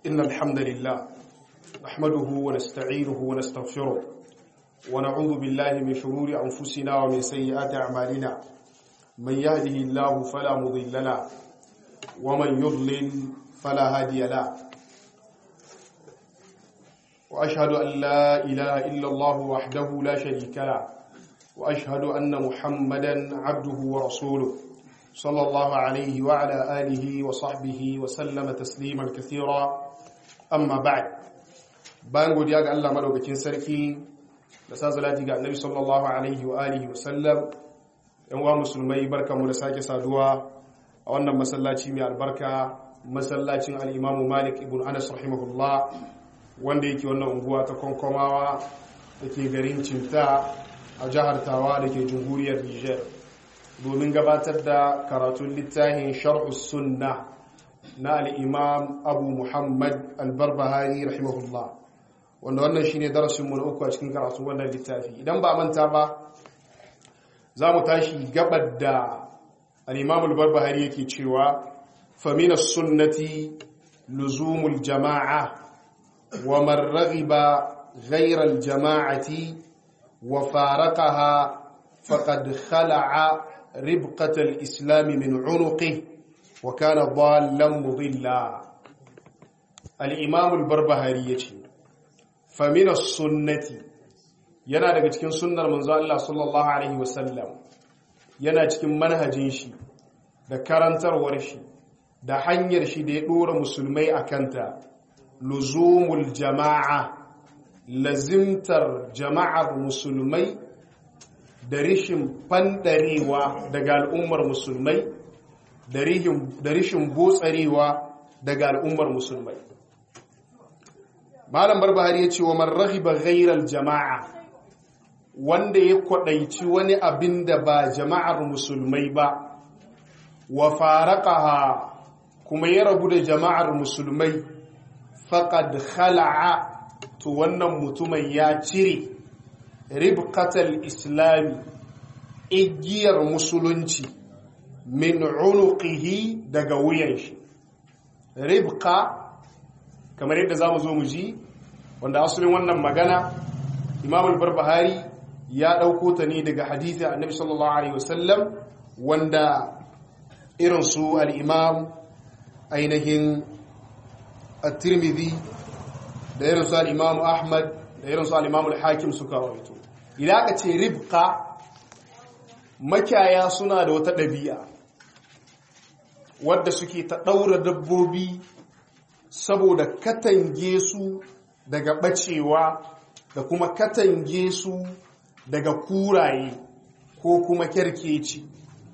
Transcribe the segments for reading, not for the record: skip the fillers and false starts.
إن الحمد لله نحمده ونستعينه ونستغفره ونعوذ بالله من شرور أنفسنا ومن سيئات أعمالنا من يهده الله فلا مضل له ومن يضلل فلا هادي له وأشهد أن لا إله إلا الله وحده لا شريك له وأشهد أن محمدا عبده ورسوله صلى الله عليه وعلى آله وصحبه وسلم تسليما كثيرا أما بعد bayan godiya ga Allah madaukakin sarki da sa salati ga Annabi sallallahu alaihi wa alihi wa sallam yan uwa musulmai barkamu da sake saduwa a wannan masallaci mai albarka masallacin al-Imam Malik ibn Anas rahimahullah wanda yake wannan unguwa ta Konkomawa dake garin Cinta a jihar Tawa dake jamhuriyar Niger domin gabatar da karatun littafin Sharh Sunnah na al-Imam Abu Muhammad al-Barbahari rahimahullah wanda wannan shine darasin mu na uku a cikin karatun wannan littafi idan ba manta ba zamu tashi gabar da al-Imam al-Barbahari yake cewa fa min as-sunnati luzumul jama'a wa man raghiba ghayra al-jama'ati wa faraqaha faqad khala'a ribqat al-islam min 'unuqihi wa kana dhallan mudilla al-Imam al-Barbahari yace famina sunnati yana daga cikin sunnar manzo Allah sallallahu alaihi wasallam yana cikin manhajin shi da karantarwar shi da hanyar shi da ya dora musulmai akanta luzumul jama'a lazimtar jama'ar musulmai da rishin fandarewa daga al'ummar musulmai da rishin botsarewa daga al'ummar musulmai Malam Barbahari ya ce wa man raghiba ghayral jama'a wanda ya kwadaici wani abin da ba jama'ar musulmai ba wa faraqaha kuma ya rabu da jama'ar musulmai faqad khala'a to wannan mutumin ya cire ribqatal islami igiyar musulunci min unuqihi daga wuyan shi ribqa kamar yadda za mu zo mu ji wanda asalin wannan magana Imam al-Barbahari ya ɗauko ta ne daga hadithin Annabi sallallahu alaihi wasallam wanda irin su al-Imam ainihin at-Tirmidhi da irin su al-Imam Ahmad da irin su al-Imam al-Hakim suka rawaito idan aka ce ribqa makiyaya suna da wata ɗabi'a wadda suke ta ɗaura dabbobi saboda katange su daga bacewa da kuma katange su daga kuraye ko kuma kyarkeci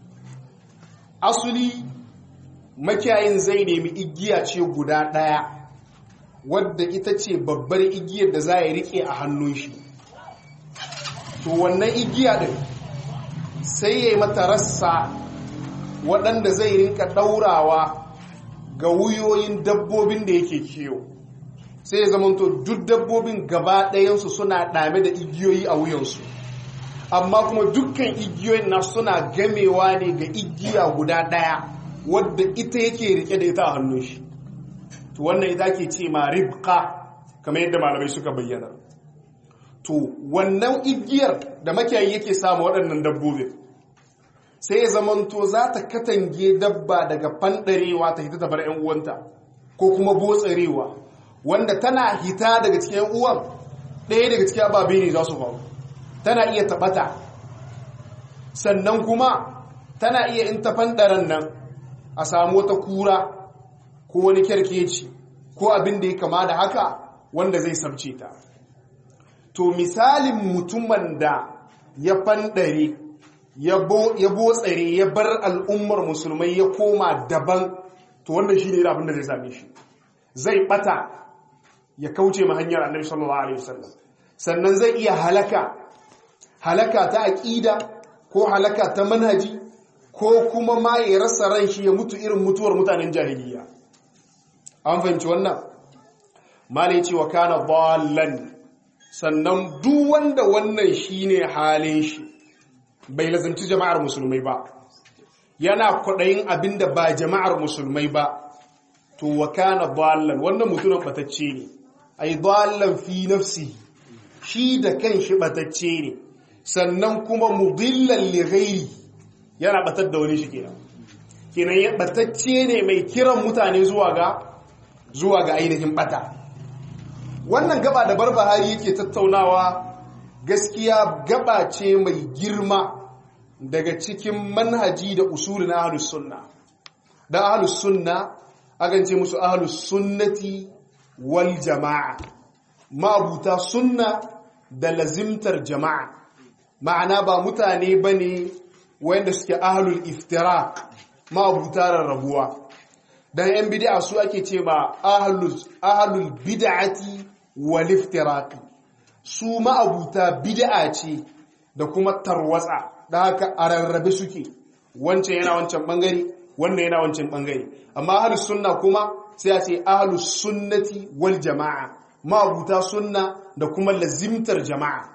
asuli makiyayin zai nemi igiya ce guda ɗaya wadda ita ce babbar igiyar da za ya rike a hannun shi to wannan igiya din sai ya yi mata rassa waɗanda zai rinka ɗaurawa ga wuyoyin dabbobin da yake kiyo sai ya zamanto duk dabbobin gaba ɗayansu suna ɗame da igiyoyi a wuyansu amma kuma dukkan igiyoyin na suna gamewa ne ga igiya guda ɗaya wadda ita yake rike da ita a hannun shi to wannan ita ke ce ma ribqa kamar yadda malamai suka bayyana to wannan igiyar da makiyayi yake samu waɗannan dabbobin sai ya zamanto za ta katange dabba daga fandarewa ta hita ta bar 'yan uwanta ko kuma botsarewa wanda tana hita daga cikin 'yan uwan ɗaya daga cikin ababe ne za su faru tana iya taɓata sannan kuma tana iya in ta fandaren nan a samu wata kura ko wani kyarkeci ko abin da ya kama da haka wanda zai sabce ta to misalin mutumin da ya fandare ya botsare ya bar al'ummar musulmai ya koma daban to wannan shi ne abin da zai same shi zai bata ya kauce ma hanyar Annabi sallallahu alaihi wasallam sannan zai iya halaka ta aqida ko halaka ta manhaji ko kuma ma ya rasa ran shi ya mutu irin mutuwar mutanen jahiliya an fahimci wannan malai ce wa kana dallan sannan duk wanda wannan shine halin shi bai lazimci jama'ar musulmai ba yana kwaɗayin abin da ba jama'ar musulmai ba to wa kana dallan wannan mutumin batacce ne ai dallan fi nafsi shi da kanshi batacce ne sannan kuma mudillan li ghairi yana batar da wani shi kenan ya batacce ne mai kiran mutane zuwa ga ainihin bata. Wannan gaba da Barbahari yake tattaunawa gaskiya gaba ce mai girma daga cikin manhaji da usuli na ahlus sunna. Da ahlus sunna akan ce musu ahlus sunnati wal jama'a, ma'abuta sunna da lazimtar jama'a, ma'ana ba mutane bane wanda suke ahlul iftiraq, ma'abuta rarrabuwa. Dan yan bid'a su ake ce ma ahlul bid'ati wal iftiraq, su ma'abuta bid'a ce da kuma tarwatsa, da haka a rarrabe suke, wancan yana wancan bangare, wannan yana wancan bangare. Amma ahlus sunna kuma sai a ce ahlus sunnati wal jama'a, ma'abuta sunna da kuma lazimtar jama'a.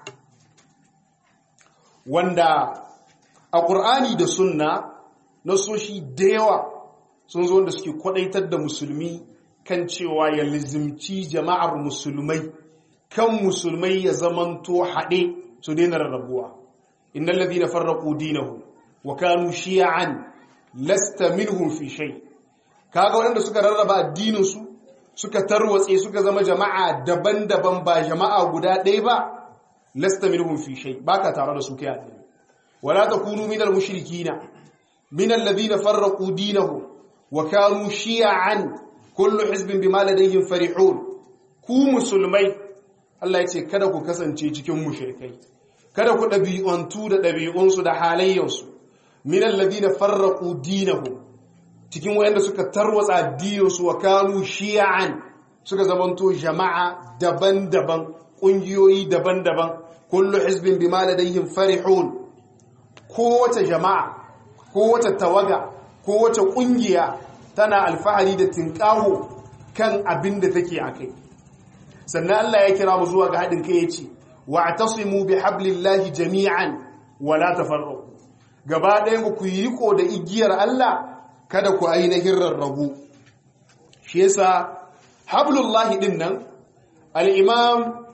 Wanda a Qur'ani da sunna nasoshi da yawa sun zo da suke kwadaitar da musulmi kan cewa ya lazimci jama'ar musulmai, kan musulmai ya zamanto haɗe su daina rarrabuwa. Innal ladhina farraqu dinahum wa kanu shi'an lasta minhum fi shay. Kaga wanda suka rarraba addinin su, suka tarwatse, suka zama jama'a daban-daban ba jama'a guda ɗaya ba, lasta minhum fi shay, baka tare da su kai addini. Wala takunu minal mushrikina minal ladhina farraqu dinahum wa kanu shi'an kullu hizbin bima ladayhim farihun. Ku musulmai, Allah ya ce kada ku kasance cikin mushrikai, kada ku ɗabi'antu da ɗabi'unsu da halayyarsu, minal ladhina farraqu dinahum, cikin wayanda suka tarwatsa addininsu wa kanu shi'an, suka zamanto jama'a daban-daban, ƙungiyoyi daban-daban, kullu hizbin bima ladayhim farihun. Kowace jama'a, kowace tawaga, kowace ƙungiya tana alfahari da tinƙaho kan abin da take akai. Sannan Allah ya kira mu zuwa ga haɗin kai, yace wa'tasimu bihablillahi jami'an wa la tafarraqu. Gaba ɗayan ku yi riko da igiyar Allah, kada ku ainihin rarrabu. Shi yasa hablullahi din nan al-imam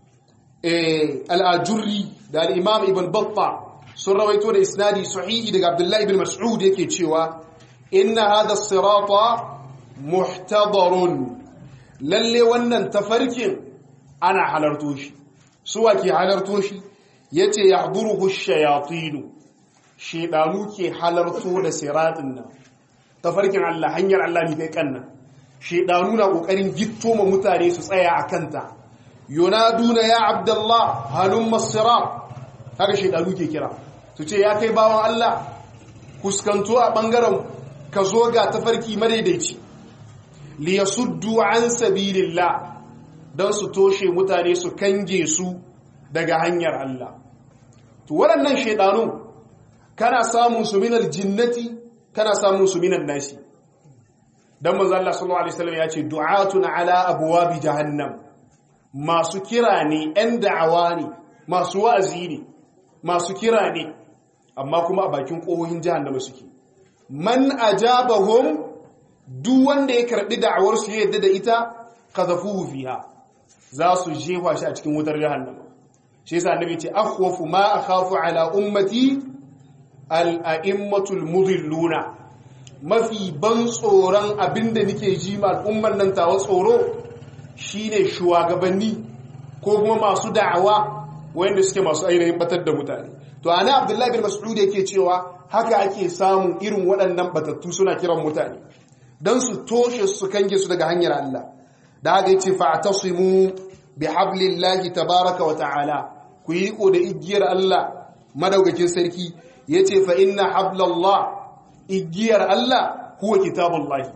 al-ajurri da al-imam ibn battah sun rawaito da isnadi sahihi daga Abdullahi ibn Mas'ud yake cewa inna hadha as-sirata muhtadarun, lalle wannan tafarkin ana halarto shi. Su wake halarto shi? Yace yahduruhu ash-shayatin, shedanu ke halarto da siratin nan. Tafarkin Allah, hanyar Allah ne kai kanna. Shedanu na kokarin gitto ma mutane su tsaya akanta. Yunaduna ya Abdullah halumma as-sirat, haka shedanu ke kira. Su ce ya kai bawan Allah, kuskanto a bangaren ka zo ga tafarki madaidaici. Liyasuddu an sabilillah, don su toshe mutane su kange su daga hanyar Allah. To waɗannan shedanu kana samun su minal jinnati, kana samun su minan nasi. Dan manzo Allah sallallahu alaihi wasallam ya ce du'atun ala abwabi jahannam, masu kira ne, ɗan da'awa ne, masu wa'azi ne, masu kira ne, amma kuma a bakin ƙohohin jahannama suke. Man ajabahum, duk wanda ya karbi da'awar su ya yadda da ita, qazafuhu fiha, za su jefa shi a cikin wutar jahannama. Shi yasa annabi ce akhwafu ma akhafu ala ummati al-a'immatul mudilluna, mafi ban tsoron abinda nake ji ma al'ummar nan tawa tsoro shine shugabanni ko kuma masu da'awa wanda suke masu ainihin batar da mutane. To ana Abdullahi bin Mas'ud yake cewa haka ake samun irin waɗannan batattu suna kiran mutane dan su toshe su kange su daga hanyar Allah. Da haka yace fa'tasimu bihablillahi tabaaraka wa ta'ala, ku yi riko da igiyar Allah madaukakin sarki. Yace fa inna hablallah, igiyar Allah huwa kitabullahi,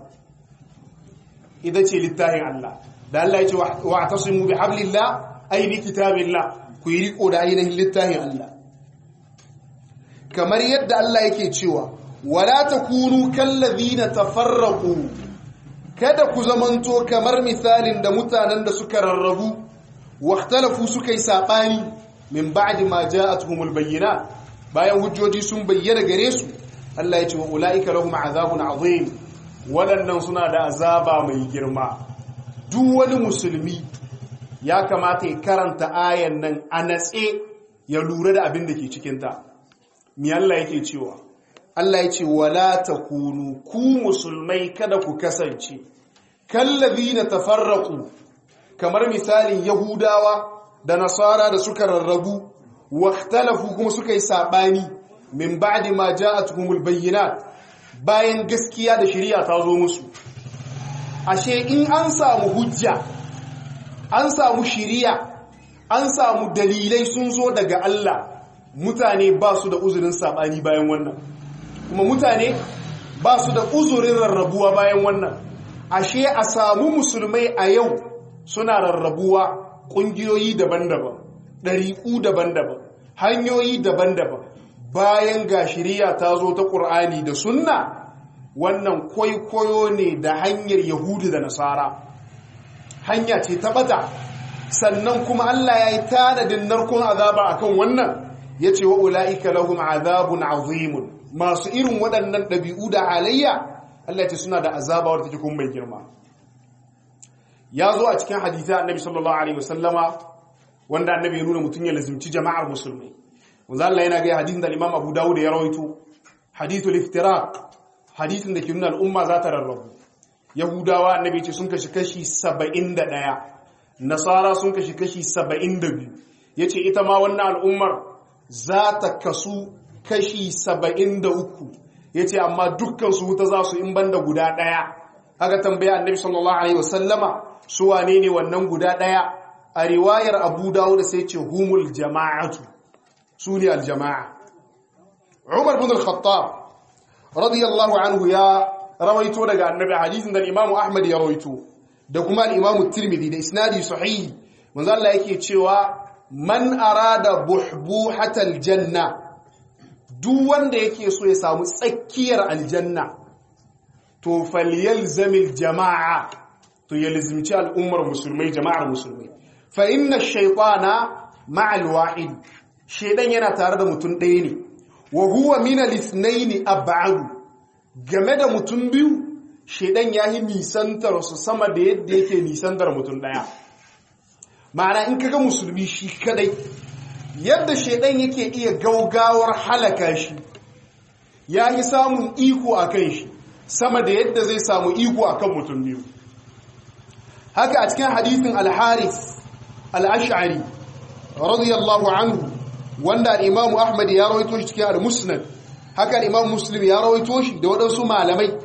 ida ce littafin Allah. Da Allah yace wa'tasimu bihablillah ay bi kitabillah, ku yi riko da ainihin littafin Allah. Kamar yadda Allah yake cewa wala takunu kallazina tafarraqu, kada ku zamanto kamar misalin da mutanen da suka rarrabu, wahtalafu suka yi sabani min ba'di ma ja'atuhumul bayyinat, bayan hujjoji sun bayyana gare su. Allah ya ce wa ulaika lahum azabun azim, waɗannan suna da azaba mai girma. Duk wani musulmi ya kamata ya karanta ayan nan a natse ya lura da abin da ke cikinta. Mi Allah yake cewa? Allah ya ce wala takunu ku musulmai kada ku kasance kallazina tafarraqu, kamar misalin Yahudawa da Nasara da suka rarrabu, waktalafu kuma suka yi sabani min ba'di ma ja'atuhumul bayyinat, bayan gaskiya da shari'a ta zo musu. Ashe in an samu hujja, an samu shari'a, an samu dalilai sun zo daga Allah, mutane ba su da uzurin sabani bayan wannan, kuma mutane ba su da uzurin rarrabuwa bayan wannan. Ashe a samu musulmai a yau suna rarrabuwa ƙungiyoyi daban-daban, ɗariƙu daban-daban, hanyoyi daban-daban, bayan ga shari'a ta zo ta ƙur'ani da sunna, wannan kwaikwayo ne da hanyar Yahudu da Nasara. Hanya ce ta bata, sannan kuma Allah ya yi tanadin narkon azaba akan wannan, ya ce wa ula'ika lahum azabun azimun. Masu irin waɗannan ɗabi'u da halayya, Allah ce suna da azaba wadda take kuma mai girma. Ya zo a cikin haditha annabi sallallahu alaihi wasallama, wanda annabi ya nuna mutum ya lazimci jama'ar musulmai. Wanzu Allah yana gaya hadithin da Imam Abu Dawud ya rawaito, hadithul iftiraq, hadithin da ke nuna al'umma za ta rarrabu. Yahudawa annabi ce sun kashi 71, Nasara sun kashi 72. Yace ita ma wannan al'ummar za ta kasu kashi 73. Yace amma dukkan su wuta za su in banda guda ɗaya. Aka tambaya annabi sallallahu alaihi wasallama su wane ne wannan guda ɗaya? A riwayar Abu Dawud sai ce humul jama'atu, su ne aljama'a. Umar bin al-Khattab radiyallahu anhu ya rawaito daga annabi hadisin da Imam Ahmad ya rawaito da kuma Imam Tirmidhi da isnadi sahihi. Manzo Allah yake cewa man arada buhbuhatal janna, duk wanda yake so ya samu tsakiyar aljanna, to falyalzamil jama'a, to yalzimci al'ummar musulmai, jama'ar musulmai. Fa inna ash-shaytana ma'al wahid, shaydan yana tare da mutum ɗaya ne, wa huwa min al-ithnayn ab'ad, game da mutum biyu shaydan yayi nisantar su sama da yadda yake nisantar mutum ɗaya. Ma'ana in kaga musulmi shi kadai, yadda shaydan yake iya gaugawar halaka shi, yayi samun iko akan shi sama da yadda zai samu iko akan mutum biyu. Haka a cikin hadithin al-Harith al-Ash'ari radiyallahu anhu, wanda Imam Ahmad ya rawaito shi cikin al-Musnad, haka Imam Muslim ya rawaito shi da wadansu malamai.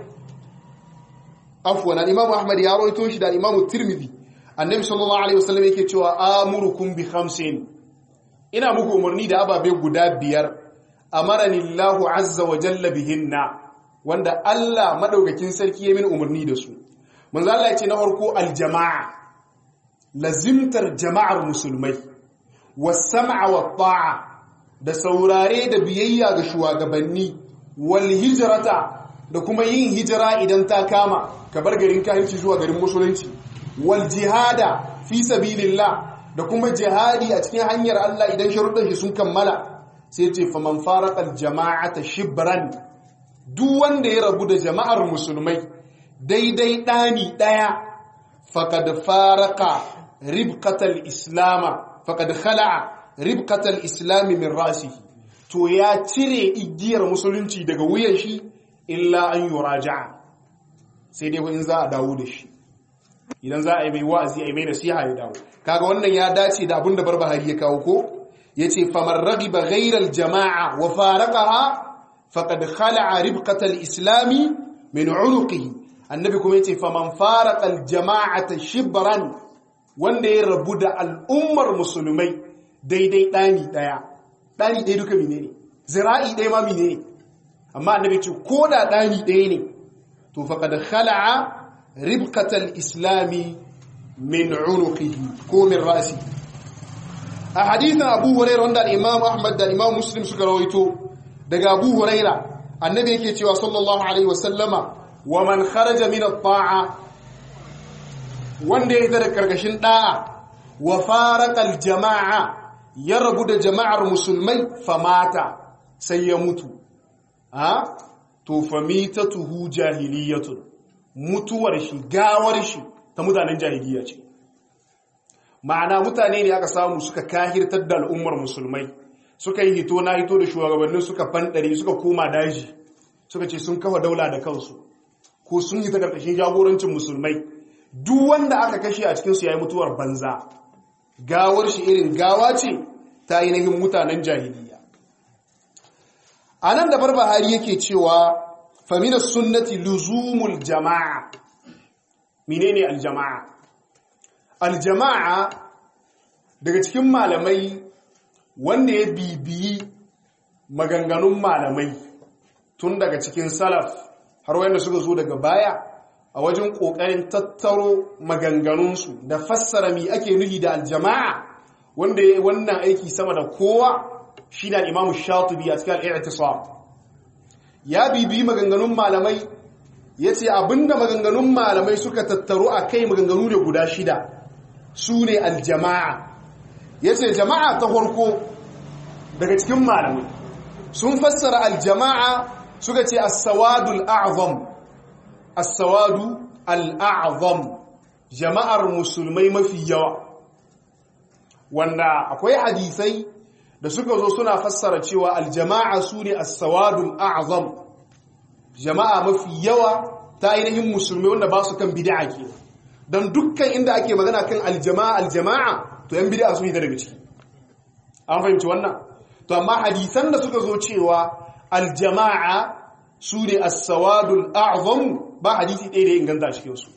Afwan, Imam Ahmad ya rawaito shi da Imam Tirmidhi. Annabi sallallahu alaihi wasallam yake cewa amurukum bi khamsin, ina muku umarni da ababe guda 5, amarani Allahu azza wa jalla bihinna, wanda Allah madaukakin sarki ya min umarni da su. Manzo Allah ya ce na farko aljama'a, lazimtar jama'ar musulmai, was-sam'a wat-ta'a, da saurare da biyayya ga shugabanni, wal hijrata, da kuma yin hijira idan ta kama ka bar garin kafirci zuwa garin musulunci, wal jihada fi sabilillah, da kuma jihadi a cikin hanyar Allah idan sharuɗan shi sun kammala. Sai ce faman faraqal jama'ata shibran, duk wanda ya rabu da jama'ar musulmai daidai ɗani ɗaya, faqad faraqa ribqatal islama, faqad khala'a ribqatal islami min rasihi, to ya cire igiyar musulunci daga wuyan shi, illa an yuraja'a, sai dai in za a dawo da shi, idan za a yi mai wa'azi a yi mai nasiha ya dawo. Kaga wannan ya dace da abinda Barbahari ya kawo ko, yace faman raghiba ghayra al jama'a wa faraqaha faqad khala'a ribqatal islami min 'unuqihi. Annabi kuma yace faman faraqa al jama'ata shibran, wanda ya rabu da al'ummar musulmai daidai ɗani ɗaya duka mine ne, zira'i ɗaya ma mine ne, amma annabi ce ko da ɗani ɗaya ne, to faƙad khala'a ribqatal islami min unuqihi ko min ra'si. A hadithin Abu Hurairah wanda Imam Ahmad da Imam Muslim suka rawaito daga Abu Hurairah, annabi yake cewa sallallahu alaihi wasallama, wa man kharaja min at-ta'a, wanda ya fita da karkashin da'a, wa faraqal jama'a, ya rabu da jama'ar musulmai, famata, sai ya mutu, to famitatuhu jahiliyatun, mutuwar shi gawar shi ta mutanen jahiliya ce. Ma'ana mutane ne aka samu suka kahirtar da al'ummar musulmai, suka yi hito na hito da shugabannin, suka fandare, suka koma daji, suka ce sun kafa daula da kansu ko sun yi ta karkashin jagorancin musulmai. Duk wanda aka kashe a cikinsu ya yi mutuwar banza, gawar shi irin gawa ce ta ainihin mutanen jahiliya. A nan da Barbahari yake cewa famina sunnati luzumul jama'a. Menene aljama'a? Aljama'a daga cikin malamai wanda ya bibiyi maganganun malamai tun daga cikin salaf har wanda suka zo daga baya a wajen ƙoƙarin tattaro maganganunsu da fassara mi ake nuhi da aljama'a, wanda ya yi wannan aiki sama da kowa shi da Imam Shatibi a cikin al-I'tisam. Ya bibiyi maganganun malamai, ya ce abinda maganganun malamai suka tattaro a kai maganganu ne guda 6 su ne aljama'a. Ya ce jama'a ta farko daga cikin malamai sun fassara aljama'a suka ce as-sawadul a'zam, as-sawadu al-a'zam, jama'ar musulmai mafi yawa, wanda akwai hadisai da suka zo suna fassara cewa aljama'a su ne as-sawadul a'zam, jama'a mafi yawa ta ainihin musulmai wanda ba su kan bid'a ke. Don dukkan inda ake magana kan aljama'a to yan bid'a su ne daga ciki. An fahimci wannan? To amma hadisan da suka zo cewa aljama'a su ne as-sawadul a'zam ba hadisi ɗaya da inganta cikin su.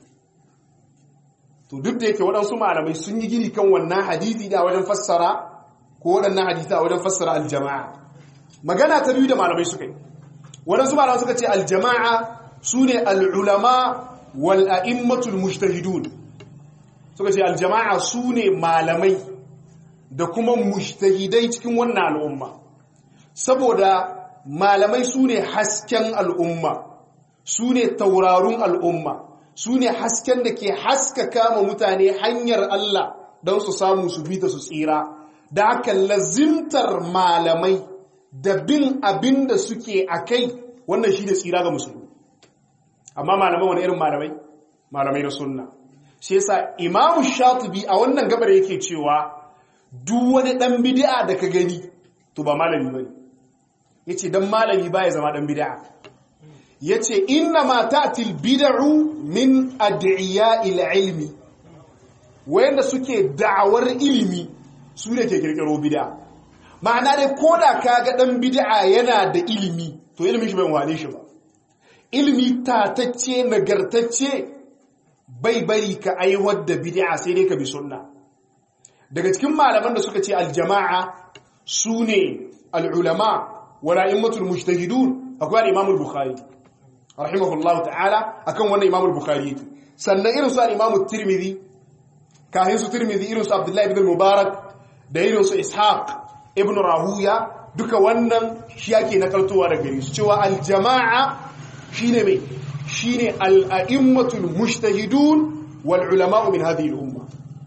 To duk da yake waɗansu malamai sun yi gini kan wannan hadisi da wajen fassara ko waɗannan hadisi a wajen fassara aljama'a. Magana ta biyu da malamai suka yi, waɗansu malamai suka ce aljama'a su ne al'ulama wal a'immatul mujtahidun. Suka ce aljama'a su ne malamai da kuma mujtahidai cikin wannan al'umma, saboda malamai su ne hasken al'umma, su ne taurarun al'umma, su ne hasken da ke haskaka ma mutane hanyar Allah don su samu su bi ta su tsira. Da haka lazimtar malamai da bin abin da suke a kai, wannan shi da tsira ga musulmi. Amma malamai wani irin malamai? Malamai na sunna. Shi yasa Imam Shatibi a wannan gabar yake cewa duk wani dan bid'a da ka gani to ba malami bane. Yace dan malami baya zama dan bid'a. Yace inna ma ta'til bid'u min ad'iya'il ilmi. Wayanda suke da'awar ilimi su ne ke kirkiro bid'a. Ma'ana dai koda kaga dan bid'a yana da ilimi to ilimin shi bai wane shi ba. Ilimi tatacce nagartacce bai bari ka aiwar da bid'a sai dai ka bi sunna. Daga cikin malaman da suka ce aljama'a su ne al'ulama wala immatul mujtahidun akwai al-Imam al-Bukhari rahimahullahu ta'ala, akan wannan Imam al-Bukhari. Sannan irin su al-Imam at-Tirmidhi, kahin su Tirmidhi irin su Abdullah ibn Mubarak da irin su Ishaq ibn Rahuya, duka wannan shi yake nakaltowa daga gare su cewa aljama'a shine mai shine al-a'immatul mujtahidun wal ulama'u min hadhihi al-umma.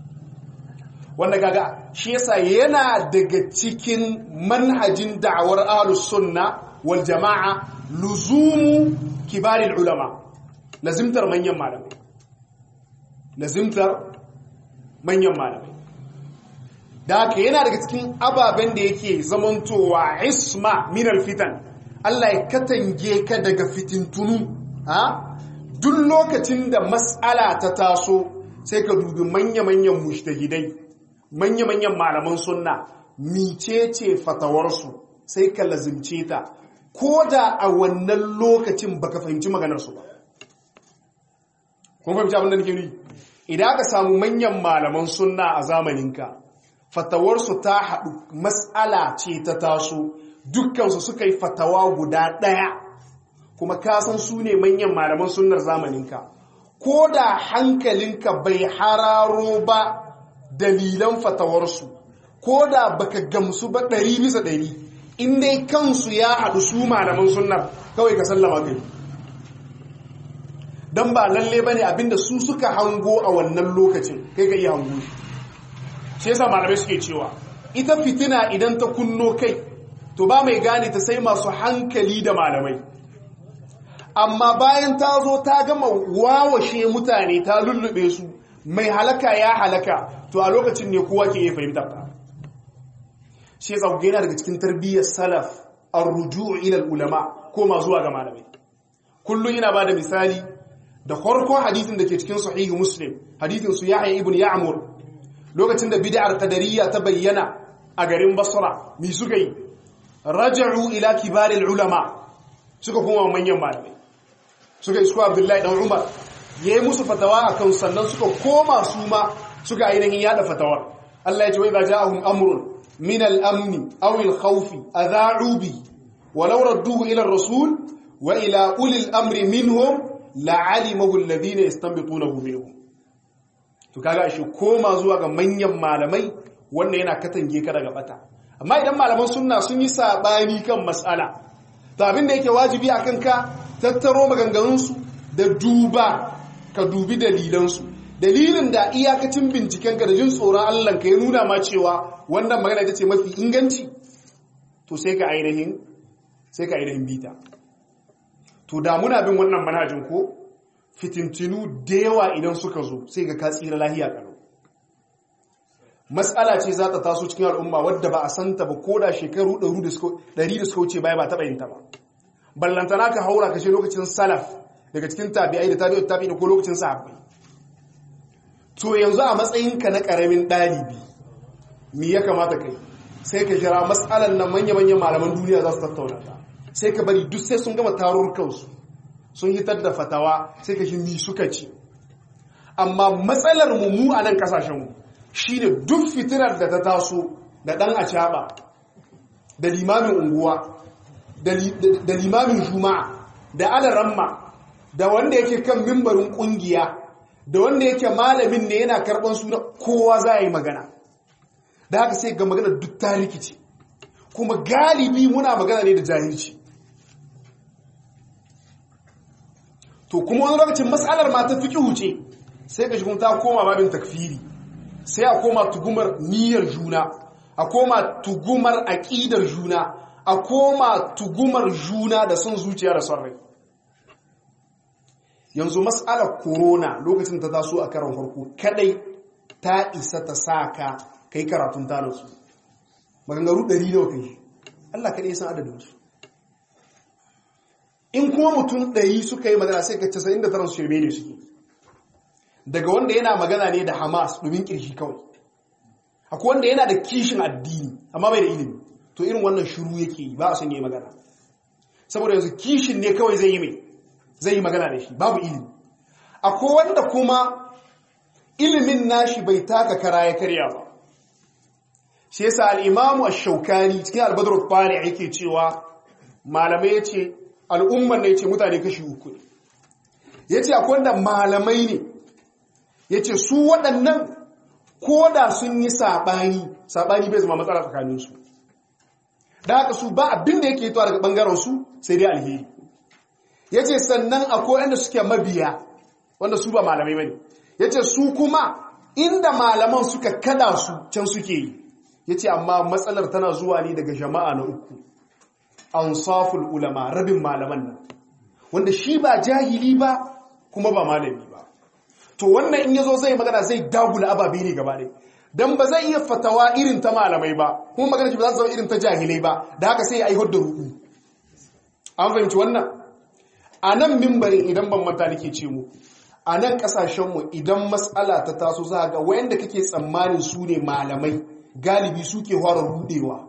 Wanda kaga shi yasa yana daga cikin manhajin da'awar ahlus sunna wal jama'a luzumu kibaril ulama, lazimtar manyan malamai, lazimtar manyan malamai. Da haka yana daga cikin ababen da yake zamantowa isma min al-fitan, Allah ya katange ka daga fitintunu. Duk lokacin da mas'ala ta taso sai ka dubi manya-manyan mujtahidai, manya-manyan malaman sunna, micece fatawarsu sai ka lazimce ta, ko da a wannan lokacin baka fahimci maganarsu ba. Kun fahimci abin da nake yi? Idan aka samu manyan malaman sunna a zamaninka, fatawarsu ta haɗu, mas'ala ce ta taso, dukkansu suka yi fatawa guda ɗaya, kuma kasan su ne manyan malaman sunnar zamaninka, ko da hankalinka bai hararo ba dalilan fatawarsu, ko da baka gamsu ba 100%, in dai kansu ya haɗu su malaman sunnar, kawai ka sallama kai. Don ba lalle ba ne abinda su suka hango a wannan lokacin, kai ka iya hango shi. Shi yasa malamai suke cewa ita fitina idan ta kunno kai to ba mai gane ta sai masu hankali da malamai. amma bayan ta zo ta gama wawashe mutane ta lullube su mai halaka ya halaka to a lokacin ne kowa ke iya fahimtar ta shi yasa yana daga cikin tarbiyyar salaf ar-ruju' ila al-ulama koma zuwa ga malamai kullun yana bada misali da farkon hadisin da ke cikin sahih muslim hadisin su Yahya ibn Ya'mur lokacin da bid'ar qadariyya ta bayyana a garin Basra mi suka yi raja'u ila kibar al-ulama suka koma manyan malamai suka isko Abdullahi dan Umar yayi musu fatawa akan sannan suka koma su ma suka ainihin yada fatawar Allah ya ce wa idza ja'ahum amrun min al-amn aw al-khawf adha'u bi walau radduhu ila ar-rasul wa ila uli al-amri minhum la'alimahu alladhina yastanbitunahu minhum to kaga shi koma zuwa ga manyan malamai wannan yana katange ka daga bata amma idan malaman sunna sun yi sabani kan mas'ala to abin da yake wajibi akan ka tattaro maganganunsu da ka dubi dalilansu dalilin da iyakacin bincikenka da jin tsoron Allah ka ya nuna ma cewa wannan magana ita ce mafi inganci to sai ka ainihin bita to da muna bin wannan manhajin ko fitintinu da yawa idan suka zo sai ga ka tsira lahiya karo mas'ala ce za ta taso cikin al'umma wadda ba a santa ba ko da shekaru 100 da suka wuce baya ba taɓa yin ta ba ballantana ka haura kashe lokacin salaf daga cikin tabi'ai da tabi'in ko lokacin sahabbai to yanzu a matsayinka na karamin dalibi me ya kamata kai sai ka jira mas'alan nan manya-manyan malaman duniya za su tattauna ta sai ka bari duk sai sun gama tarurrukansu sun hitar da fatawa sai ka shi ni suka ci amma matsalar mu a nan kasashenmu shine duk fitinar da ta taso da dan acaba da limamin unguwa da limamin juma'a da alaramma da wanda yake kan mimbarin kungiya da wanda yake malamin ne yana karban suna kowa za a yi magana da haka sai ga magana duk ta rikici kuma galibi muna magana ne da jahilci to kuma wani lokacin mas'alar ma ta fiqhu ce sai ka shigun ta koma babin takfiri sai a koma tugumar niyyar juna a koma tugumar aqidar juna a koma tugumar juna da son zuciya da son rai yanzu mas'alar corona lokacin ta taso a karon farko kadai ta isa ta saka kai karatun tanansu magangaru 100 nawa kai Allah kadai san adadin su in kuma mutum 100 suka yi magana sai ka 99 su shirme ne suke daga wanda yana magana ne da Hamas domin kirshi kawai akwai wanda yana da kishin addini amma bai da ilimi to irin wannan shiru yake yi ba a son yi magana saboda yanzu kishin ne kawai zai yi magana da shi babu ilimi akwai wanda kuma ilimin nashi bai taka kara ya karya ba shi yasa al-imamu ash-shawkani cikin al-badr al-tali yake cewa malamai yace al'umman ne yace mutane kashi uku ne yace akwai wanda malamai ne yace su waɗannan koda sun yi sabani bai zama matsala tsakanin su da haka su ba abin da yake tuwa daga bangaren su sai dai alheri yace sannan akwai wanda suke mabiya wanda su ba malamai bane yace su kuma inda malaman suka kada su can suke yi yace amma matsalar tana zuwa ne daga jama'a na uku ansaful ulama rabin malaman nan wanda shi ba jahili ba kuma ba malami ba to wannan in yazo zai magana zai dagula ababe ne gaba ɗaya dan ba zai iya fatawa irin ta malamai ba kuma magana shi ba za ta zama irin ta jahilai ba da haka sai ya aihar da ruɗu an fahimci wannan a nan mimbarin idan ban manta nake ce mu a nan kasashenmu idan matsala ta taso za ga wayanda kake tsammanin su ne malamai galibi suke fara rudewa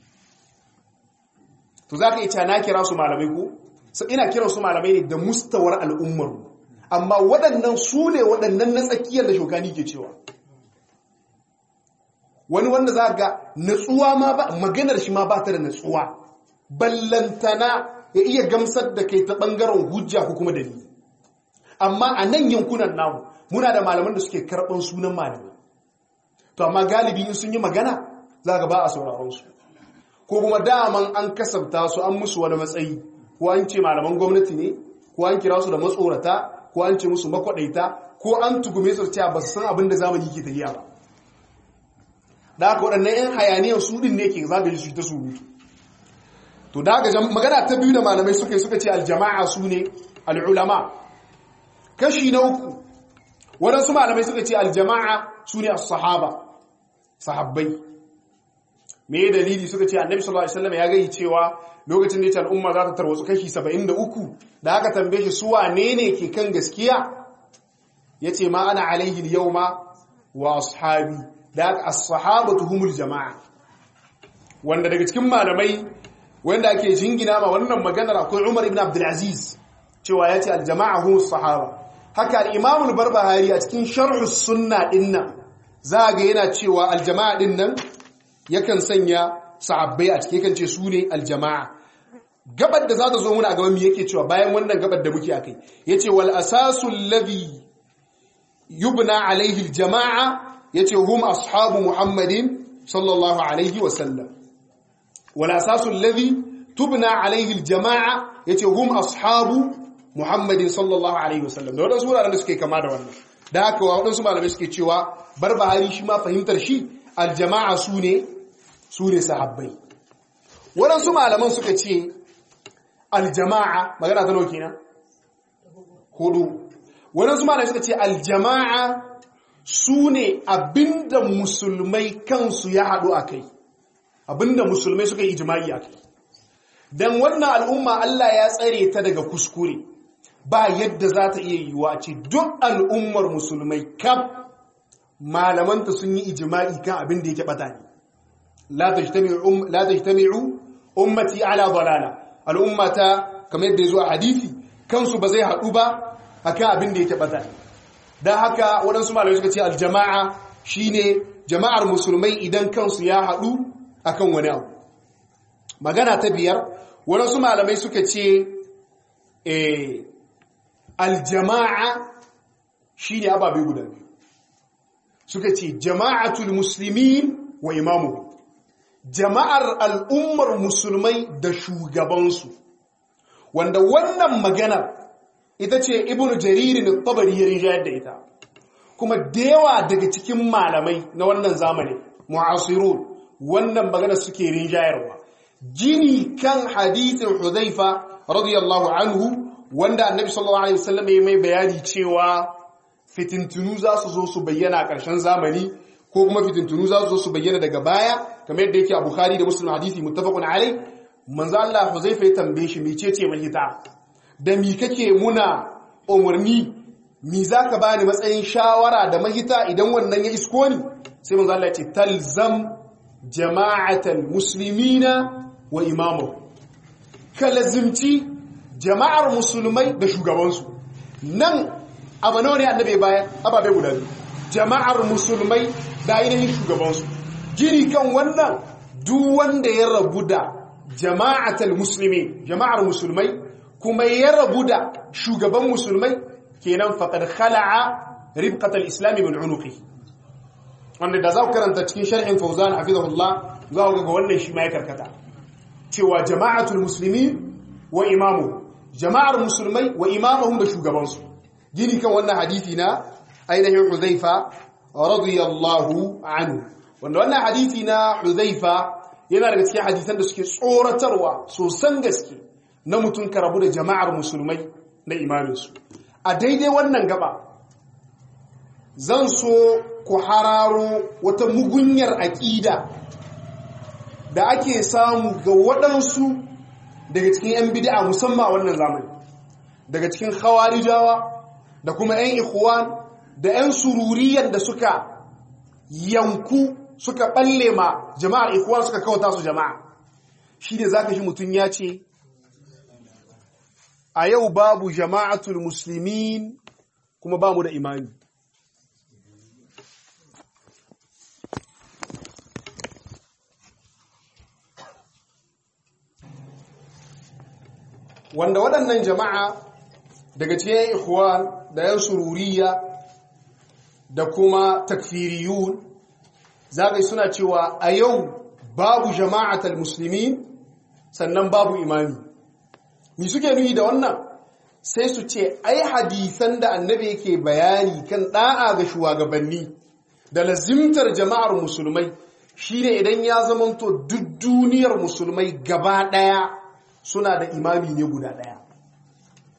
to za ka yi na kira su malamai ko ina kiran su malamai ne da mustawar al'ummar amma waɗannan su ne waɗannan na tsakiyar da shokani ke cewa wani wanda za ga natsuwa ma ba maganar shi ma ba ta da natsuwa ballantana ya iya gamsar da kai ta ɓangaren hujja ko kuma dalili amma a nan yankunan namu muna da malaman da suke karɓar sunan malamai to amma galibi in sun yi magana za ga ba a sauraron su ko kuma daman an kasabta su an musu wani matsayi ko an ce malaman gwamnati ne ko an kira su da matsorata ko an ce musu makwaɗaita ko an tugume su cewa ba su san abin da zamani ke tafiya ba da haka waɗannan 'yan hayaniyar su ɗin ne ke zagaye su ta surutu to da haka magana ta biyu da malamai suka ce aljama'a su ne al-ulama. Kashi na uku waɗansu malamai suka ce al-jama'a sune as-sahaba, sahabbai. Me dalili? Suka ce annabi sallallahu alaihi wasallam ya gayi cewa lokacin da ya ce al'umma za ta tarwatsu kashi 73 da aka tambaye shi su wane ne ke kan gaskiya, yace ma ana alaihi al-yawma wa ashabi, da as-sahabatu humul jama'a. Wanda daga cikin malamai wanda ake jingina ma wannan maganar akwai Umar ibn Abdul Aziz cewa yace al-jama'a humus sahaba. Haka al-Imam al-Barbahari a cikin Sharh as-Sunnah dinnan za ga yana cewa al-jama'a dinnan yakan sanya sahabbai a cikin, yakan ce su ne al-jama'a. Gabar da za ta zo muna a gaban mu yake cewa bayan wannan gabar da muke akai yace wal asasu alladhi yubna alaihi al-jama'a yace hum ashabu Muhammadin sallallahu alaihi wa sallam. Wal asasu alladhi tubna alaihi al-jama'a yace hum ashabu Muhammadin sallallahu alaihi wa sallam. Da wadansu wuraren da suke kama da wannan. Da haka wadansu malamai suke cewa Barbahari shi ma fahimtar shi al-jama'a su ne sahabbai. Wadansu malaman suka ce al-jama'a magana ta nawa kenan? Hudu. Wadansu malamai suka ce al-jama'a su ne abinda musulmai kansu ya haɗu a kai, abinda musulmai suka yi ijma'i a kai. Don wannan al'umma Allah ya tsare ta daga kuskure, ba yadda za ta iya yiwuwa ce duk al'ummar musulmai kaf malamanta sun yi ijma'i kan abinda yake ɓata ne. La tajtami'u ummati ala dalala. Al'ummata kamar yadda ya zo a hadisi kansu ba zai haɗu ba akan abinda yake ɓata ne. Don haka waɗansu malamai suka ce aljama'a shine jama'ar musulmai idan kansu ya haɗu akan wani abu. Magana ta biyar, waɗansu malamai suka ce aljama'a shine ababe guda biyu. Suka ce jama'atul muslimin wa imamuhu, jama'ar al'ummar musulmai da shugabansu, wanda wannan maganar ita ce Ibn Jarir al-Tabari ya rinjayar da ita, kuma da yawa daga cikin malamai na wannan zamani mu'asirun wannan magana suke rinjayarwa, gini kan hadithin Hudhaifa radiyallahu anhu wanda Annabi sallallahu alaihi wasallam ya mai bayani cewa fitintunu za su zo su bayyana a ƙarshen zamani, ko kuma fitintunu za su zo su bayyana daga baya, kamar yadda yake a Bukhari da Muslim hadisi muttafaqun alai. Manzo Allah Hudhaifa ya tambaye shi mecece mahita, da mi kake muna umarni, mi za ka bani matsayin shawara da mahita idan wannan ya isko ni? Sai manzo Allah ya ce talzam jama'atal muslimina wa imamuhum, ka lazimci jama'ar musulmai da shugabansu. Nan abu nawa ne annabi bayan ababe guda biyu, jama'ar musulmai da ainihin shugabansu. Gini kan wannan duk wanda ya rabu da jama'atal muslimi, jama'ar musulmai, kuma ya rabu da shugaban musulmai, kenan faqad khala'a ribqatal islami min unuqi. Wanda da za ku karanta cikin sharhin Fawzan hafizahullah za ku ga wannan shi ma ya karkata cewa jama'atul muslimin wa imamu, jama'ar musulmai wa imamuhum da shugabansu. Gini kan wannan hadisi na ainihin Hudhaifa radiyallahu anhu, wanda wannan hadisi na Hudhaifa yana daga cikin hadisan da suke tsoratarwa sosan gaske na mutum ka rabu da jama'ar musulmai na imaninsu. A daidai wannan gaba zan so ku hararo wata mugunyar aƙida da ake samu ga waɗansu daga cikin 'yan bid'a musamman wannan zamani, daga cikin khawarijawa da kuma 'yan ikhwan da 'yan sururiyan da suka yanku suka balle ma jama'ar ikhwan suka kawata su jama'a. Shi ne zaka shi mutum ya ce a yau babu jama'atul muslimin kuma ba mu da imani. Wanda waɗannan jama'a daga cikin ikhwan da yan sururiya da kuma takfiriyun zagai suna cewa a yau babu jama'atul muslimin sannan babu imani. Ni suke nuni da wannan? Sai su ce ai hadisan da annabi yake bayani kan da'a ga shugabanni da lazimtar jama'ar musulmai shine idan ya zamanto duk duniyar musulmai gaba daya suna da imami ne guda daya.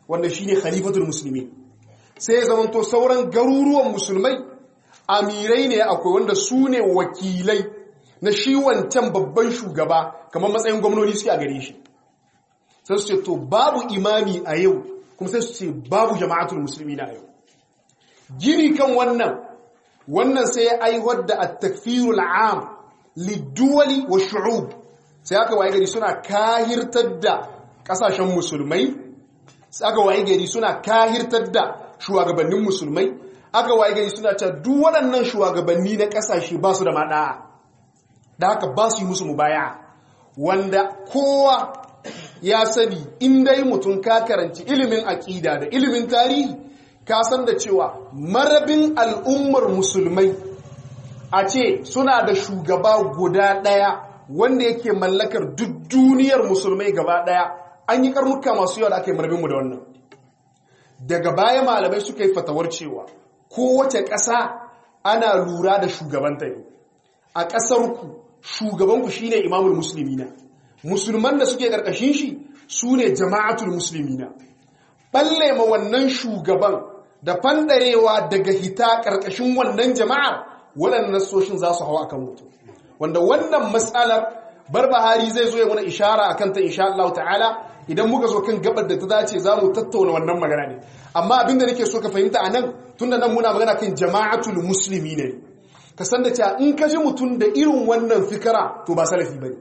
wanda shine khalifatul musulmi, sai ya zamanto sauran garuruwan musulmai amirai ne akwai wanda su ne wakilai na shi wancan babban shugaba, kamar matsayin gwamnoni suke a gare shi. Sai su ce to babu imami a yau, kuma sai su ce babu jama'atul musulmi na yau. Gini kan wannan sai ya aiwar da at-takfirul 'am liduwali wa shu'ub, sai aka waye gari suna kahirtar da kasashen musulmai, aka waye gari suna kahirtar da shugabannin musulmai, aka waye gari suna ta duk waɗannan shugabanni na kasashe ba su da mada'a, da haka ba su yi musu mubaya, wanda kowa ya sani in dai mutum ka karanci ilimin aqida da ilimin tarihi, ka san da cewa marabin al'ummar musulmai a ce suna da shugaba guda ɗaya wanda yake mallakar duk duniyar musulmai gaba ɗaya, an yi karnuka masu yawa da aka yi marabinmu da wannan. Daga baya malamai suka yi fatawar cewa kowace ƙasa ana lura da shugabanta ne. A ƙasarku shugabanku shine imamul muslimina, musulman da suke ƙarƙashin shi su ne jama'atul muslimina. Balle ma wannan shugaban da fandarewa daga hita ƙarƙashin wannan jama'ar, waɗannan nasoshin za su hawa akan mutum, wanda wannan matsalar Barbahari zai zo ya mana ishara akan ta insha Allah ta'ala idan muka zo kan gabar da ta dace za mu tattauna wannan magana ne. Amma abinda nake so ka fahimta a nan, tunda nan muna magana kan jama'atul muslimi ne, ka san da cewa in ka ji mutum da irin wannan fikira to ba salafi bane.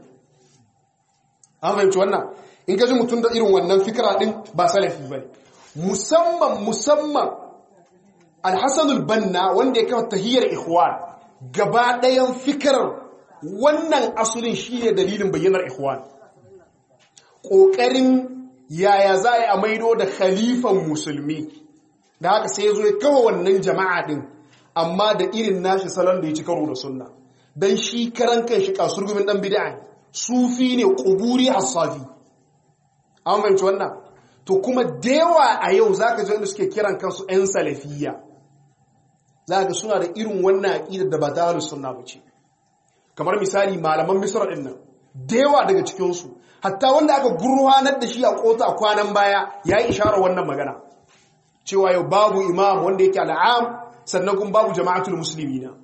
An fahimci wannan? In ka ji mutum da irin wannan fikira din ba salafi bane. Musamman Al-Hasan al-Banna wanda ya kafa tahiyyar ikhwan, gaba ɗayan fikirar wannan asulin shi ne dalilin bayyanar ikhwan. Ƙoƙarin yaya za a maido da khalifan musulmi, da haka sai ya zo ya kawo wannan jama'a ɗin, amma da irin nashi salon da ya ci karo da sunna. Don shi karan kan shi kasurgumin ɗan bid'a, sufi ne ƙuburi hasafi. An fahimci wannan? To kuma da yawa a yau za ka ji wanda suke kiran kansu 'yan salafiyya, za ka suna da irin wannan aƙidar da ba ta halin sunna ba ce. Kamar misali malaman Misra ɗin nan, da yawa daga cikinsu, hatta wanda aka gurhanar da shi a ƙota kwanan baya ya yi isharar wannan magana, cewa yau babu imam wanda yake al'am, sannan kuma babu jama'atul musulmi na.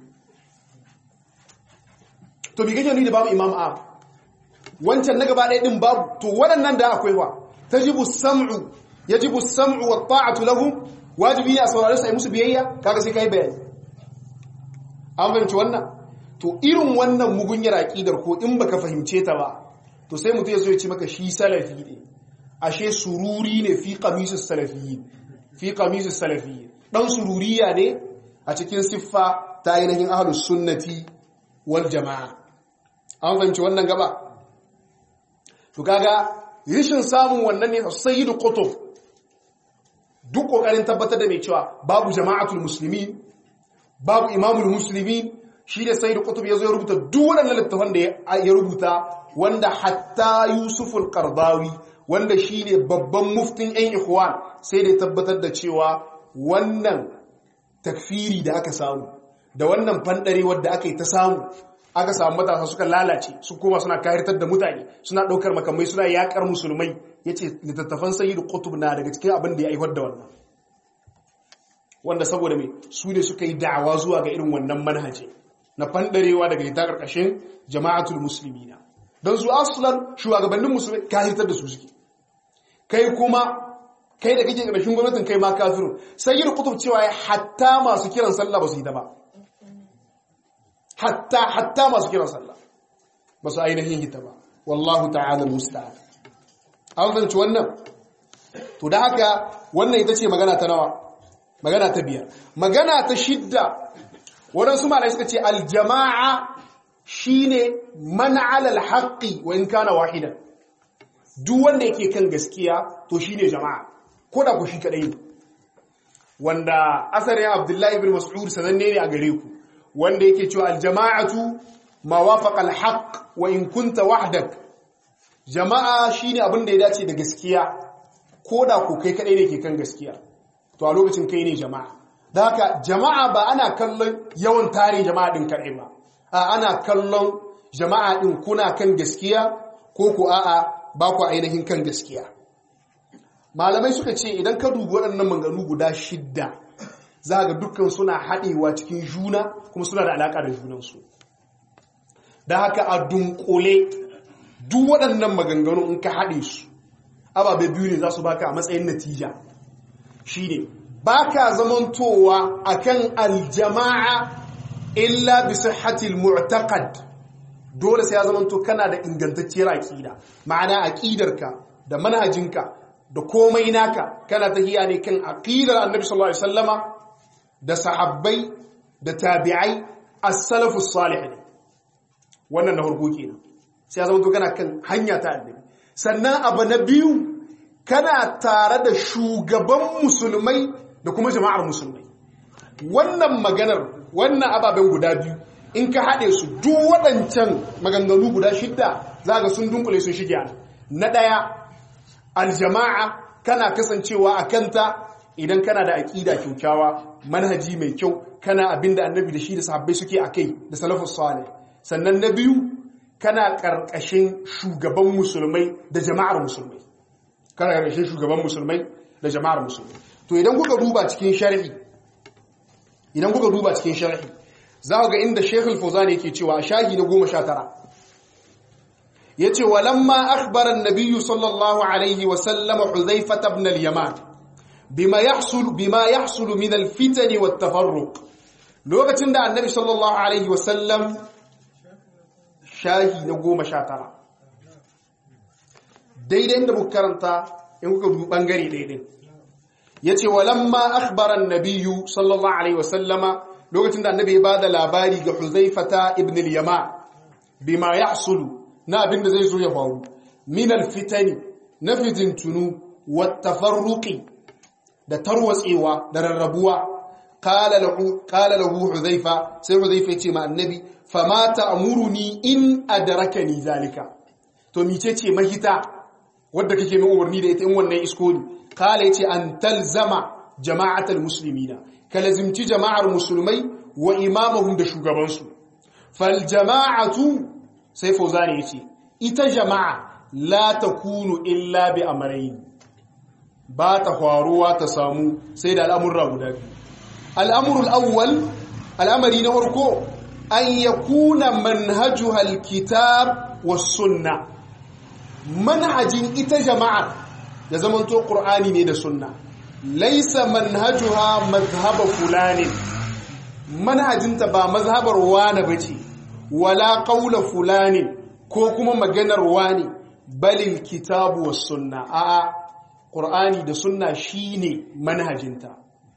To bi gajen ni da babu imam a wancan na gaba ɗaya ɗin babu, to waɗannan da akwai wa tajibu sam'u, yajibu sam'u wa ta'atu lahum, wajibi ne a saurare su a yi musu biyayya, kaga sai kai bayani. An fahimci wannan? To irin wannan mugunyar aqidar ko in baka fahimce ta ba, to sai mutum ya zo ya ce maka shi salafi ne, ashe sururi ne fi qamisus salafiyyin, fi qamisus salafiyyin, dan sururiya ne a cikin siffa ta ainihin ahlus sunnati wal jamaa. An fahimci wannan gaba? To kaga rishin samun wannan ne sayyidu qutb, duk kokarin tabbatar da mai cewa babu jama'atul muslimin, babu imamul muslimin, shi da sayyidu qutb ya zo ya rubuta duk waɗannan littafan da ya rubuta, wanda hatta Yusuf al-Qardawi wanda shine babban muftin ɗan ikhwan sai da tabbatar da cewa wannan takfiri da aka samu da wannan fandarewar da aka yi ta samu, aka samu matasa suka lalace su koma suna kahirtar da mutane, suna ɗaukar makamai, suna yakar musulmai, yace littattafan sayyidu qutb na daga cikin abin da ya aiwar da wannan, wanda saboda me su ne suka yi da'awa zuwa ga irin wannan manhaji na fandarewa daga ita karkashin jama'atul muslimina, don su aslan shugabannin musulmai kahirtar da su suke. Kai da kake karkashin gwamnatin kai ma kafiru. Sayyid Qutb cewa hatta masu kiran sallah ba su yi ta ba, hatta masu kiran sallah ba su ainihin hita ba, wallahu ta'ala musta'an. An fahimci wannan? To da haka wannan ita ce magana ta nawa? Magana ta biyar. Magana ta shidda, waɗansu malai suka ce aljama'a shine man ala alhaqi wa in kana wahidan, duk wanda yake kan gaskiya to shine jama'a, ko da ku shi kadai ne. Wanda asarin Abdullahi ibn Mas'ud sananne ne a gare ku, wanda yake cewa aljama'atu ma wafaqa alhaq wa in kunta wahdak, jama'a shine abin da ya dace da gaskiya, ko da ku kai kadai ne ke kan gaskiya, to a lokacin kai ne jama'a. Da haka jama'a ba ana kallon yawan tarin jama'a din kadai ba, ana kallon jama'a din kuna kan gaskiya ko ku a'a ba ku ainihin kan gaskiya. malamai suka ce idan ka dubi waɗannan maganganu guda 6 za ga dukkan suna haɗewa cikin juna kuma suna da alaƙa da junansu. Da haka a dunkule duk waɗannan maganganu in ka haɗe su ababe biyu ne za su baka a matsayin natija. Shi ne ba ka zamantowa a kan aljama'a illa bi sihhatil mu'taqad, dole sai ya zamanto kana da ingantacciyar aƙida, ma'ana aƙidarka da manhajinka da komai naka kana tahiya ne kan aqidar annabi sallallahu alaihi wasallama da sahabbai da tabi'ai as-salafus salih. Wannan na farko kenan, sai ya zama to kana kan hanya ta annabi. Sannan abu na biyu, kana tare da shugaban musulmai da kuma jama'ar musulmai. Wannan maganar, wannan ababen guda biyu in ka haɗe su duk waɗancan maganganu guda 6 za ga sun dunkule sun shige na ɗaya, aljama'a kana kasancewa a kanta idan kana da aƙida kyaukyawa, manhaji mai kyau, kana abinda annabi da shi da sahabbai suke akai da salafus salih. Sannan na biyu, kana ƙarƙashin shugaban musulmai da jama'ar musulmai, kana ƙarƙashin shugaban musulmai da jama'ar musulmai. To idan kuka duba cikin sharhi za ku ga inda Sheikh Al-Fawzan yake cewa a shahi na 19 yace walamma akhbara an-nabiy sallallahu alaihi wa sallam Hudhayfah ibn al-Yaman bima yahsul min al-fitan wa at-tafarruq, lokacin da annabi sallallahu alaihi wa sallam shahi na 19 daidai da muka karanta in kuka dubi bangare daidai yace walamma akhbara an-nabiy sallallahu alaihi wa sallama, lokacin da annabi ya bada labari ga Hudhayfah ibn al-Yaman bima yahsul na abin da zai zo ya faru min al-fitani na fitintunu wat tafarruqi da tarwatsewa da rarrabuwa. qala lahu Hudhayfa, sai Hudhayfa ce ma annabi fama ta'muruni in adrakani zalika, to mice ce mahita wadda kake mai umarni da ita in wannan isko ne? qala yace an talzama jama'atul muslimina, ka lazimci jama'ar musulmai wa imamahum da shugabansu. Fal jama'atu, sai Fawzani yace ita jama'a la takunu illa bi amrayn, ba ta faruwa ta samu sai da al'amurra guda biyu. Al'amrul awwal, al'amari na farko, an yakuna manhajuha alkitab was sunna, manhajin ita jama'a ya zamanto qur'ani ne da sunna. Laisa manhajuha mazhaba fulani, manhajinta ba mazhabar wani bace, wala qaula fulani ko kuma maganar wani, balil kitabu was sunna, a qur'ani da sunna shine manhajinta.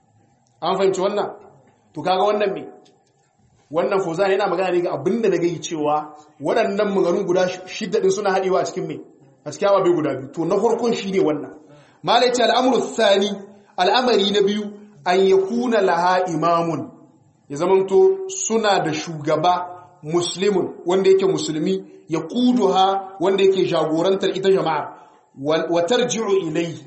An fahimci wannan? To kaga wannan me, wannan Fawzan yana magana ne ga abinda na gayi cewa waɗannan maganganun guda 6 din suna hadewa a cikin me, a cikin ababe guda biyu. To na farkon shine wannan. Malai ce al'amru thani, al'amari na biyu, an yakuna laha imamun, ya zamanto suna da shugaba muslimun wanda yake musulmi, ya kuduha wanda yake jagorantar ita jama'a, wa tarji'u ilayhi,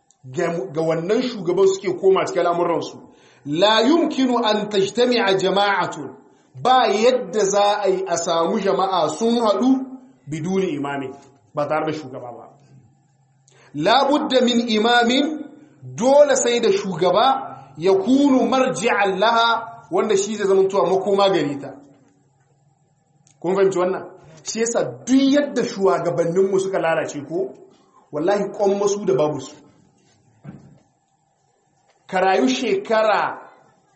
ga wannan shugaban suke koma cikin al'amuransu. La yumkinu an tajtami'a jama'atun, ba yadda za a yi a samu jama'a sun haɗu biduni imami, ba tare da shugaba ba. La budda min imamin, dole sai da shugaba ya kunu marji'an laha, wanda shi zai zama tuwa makoma gare ta. Kun fahimci wannan? Shi yasa duk yadda shugabanninmu suka lalace ko wallahi kon masu da babu su. Ka rayu shekara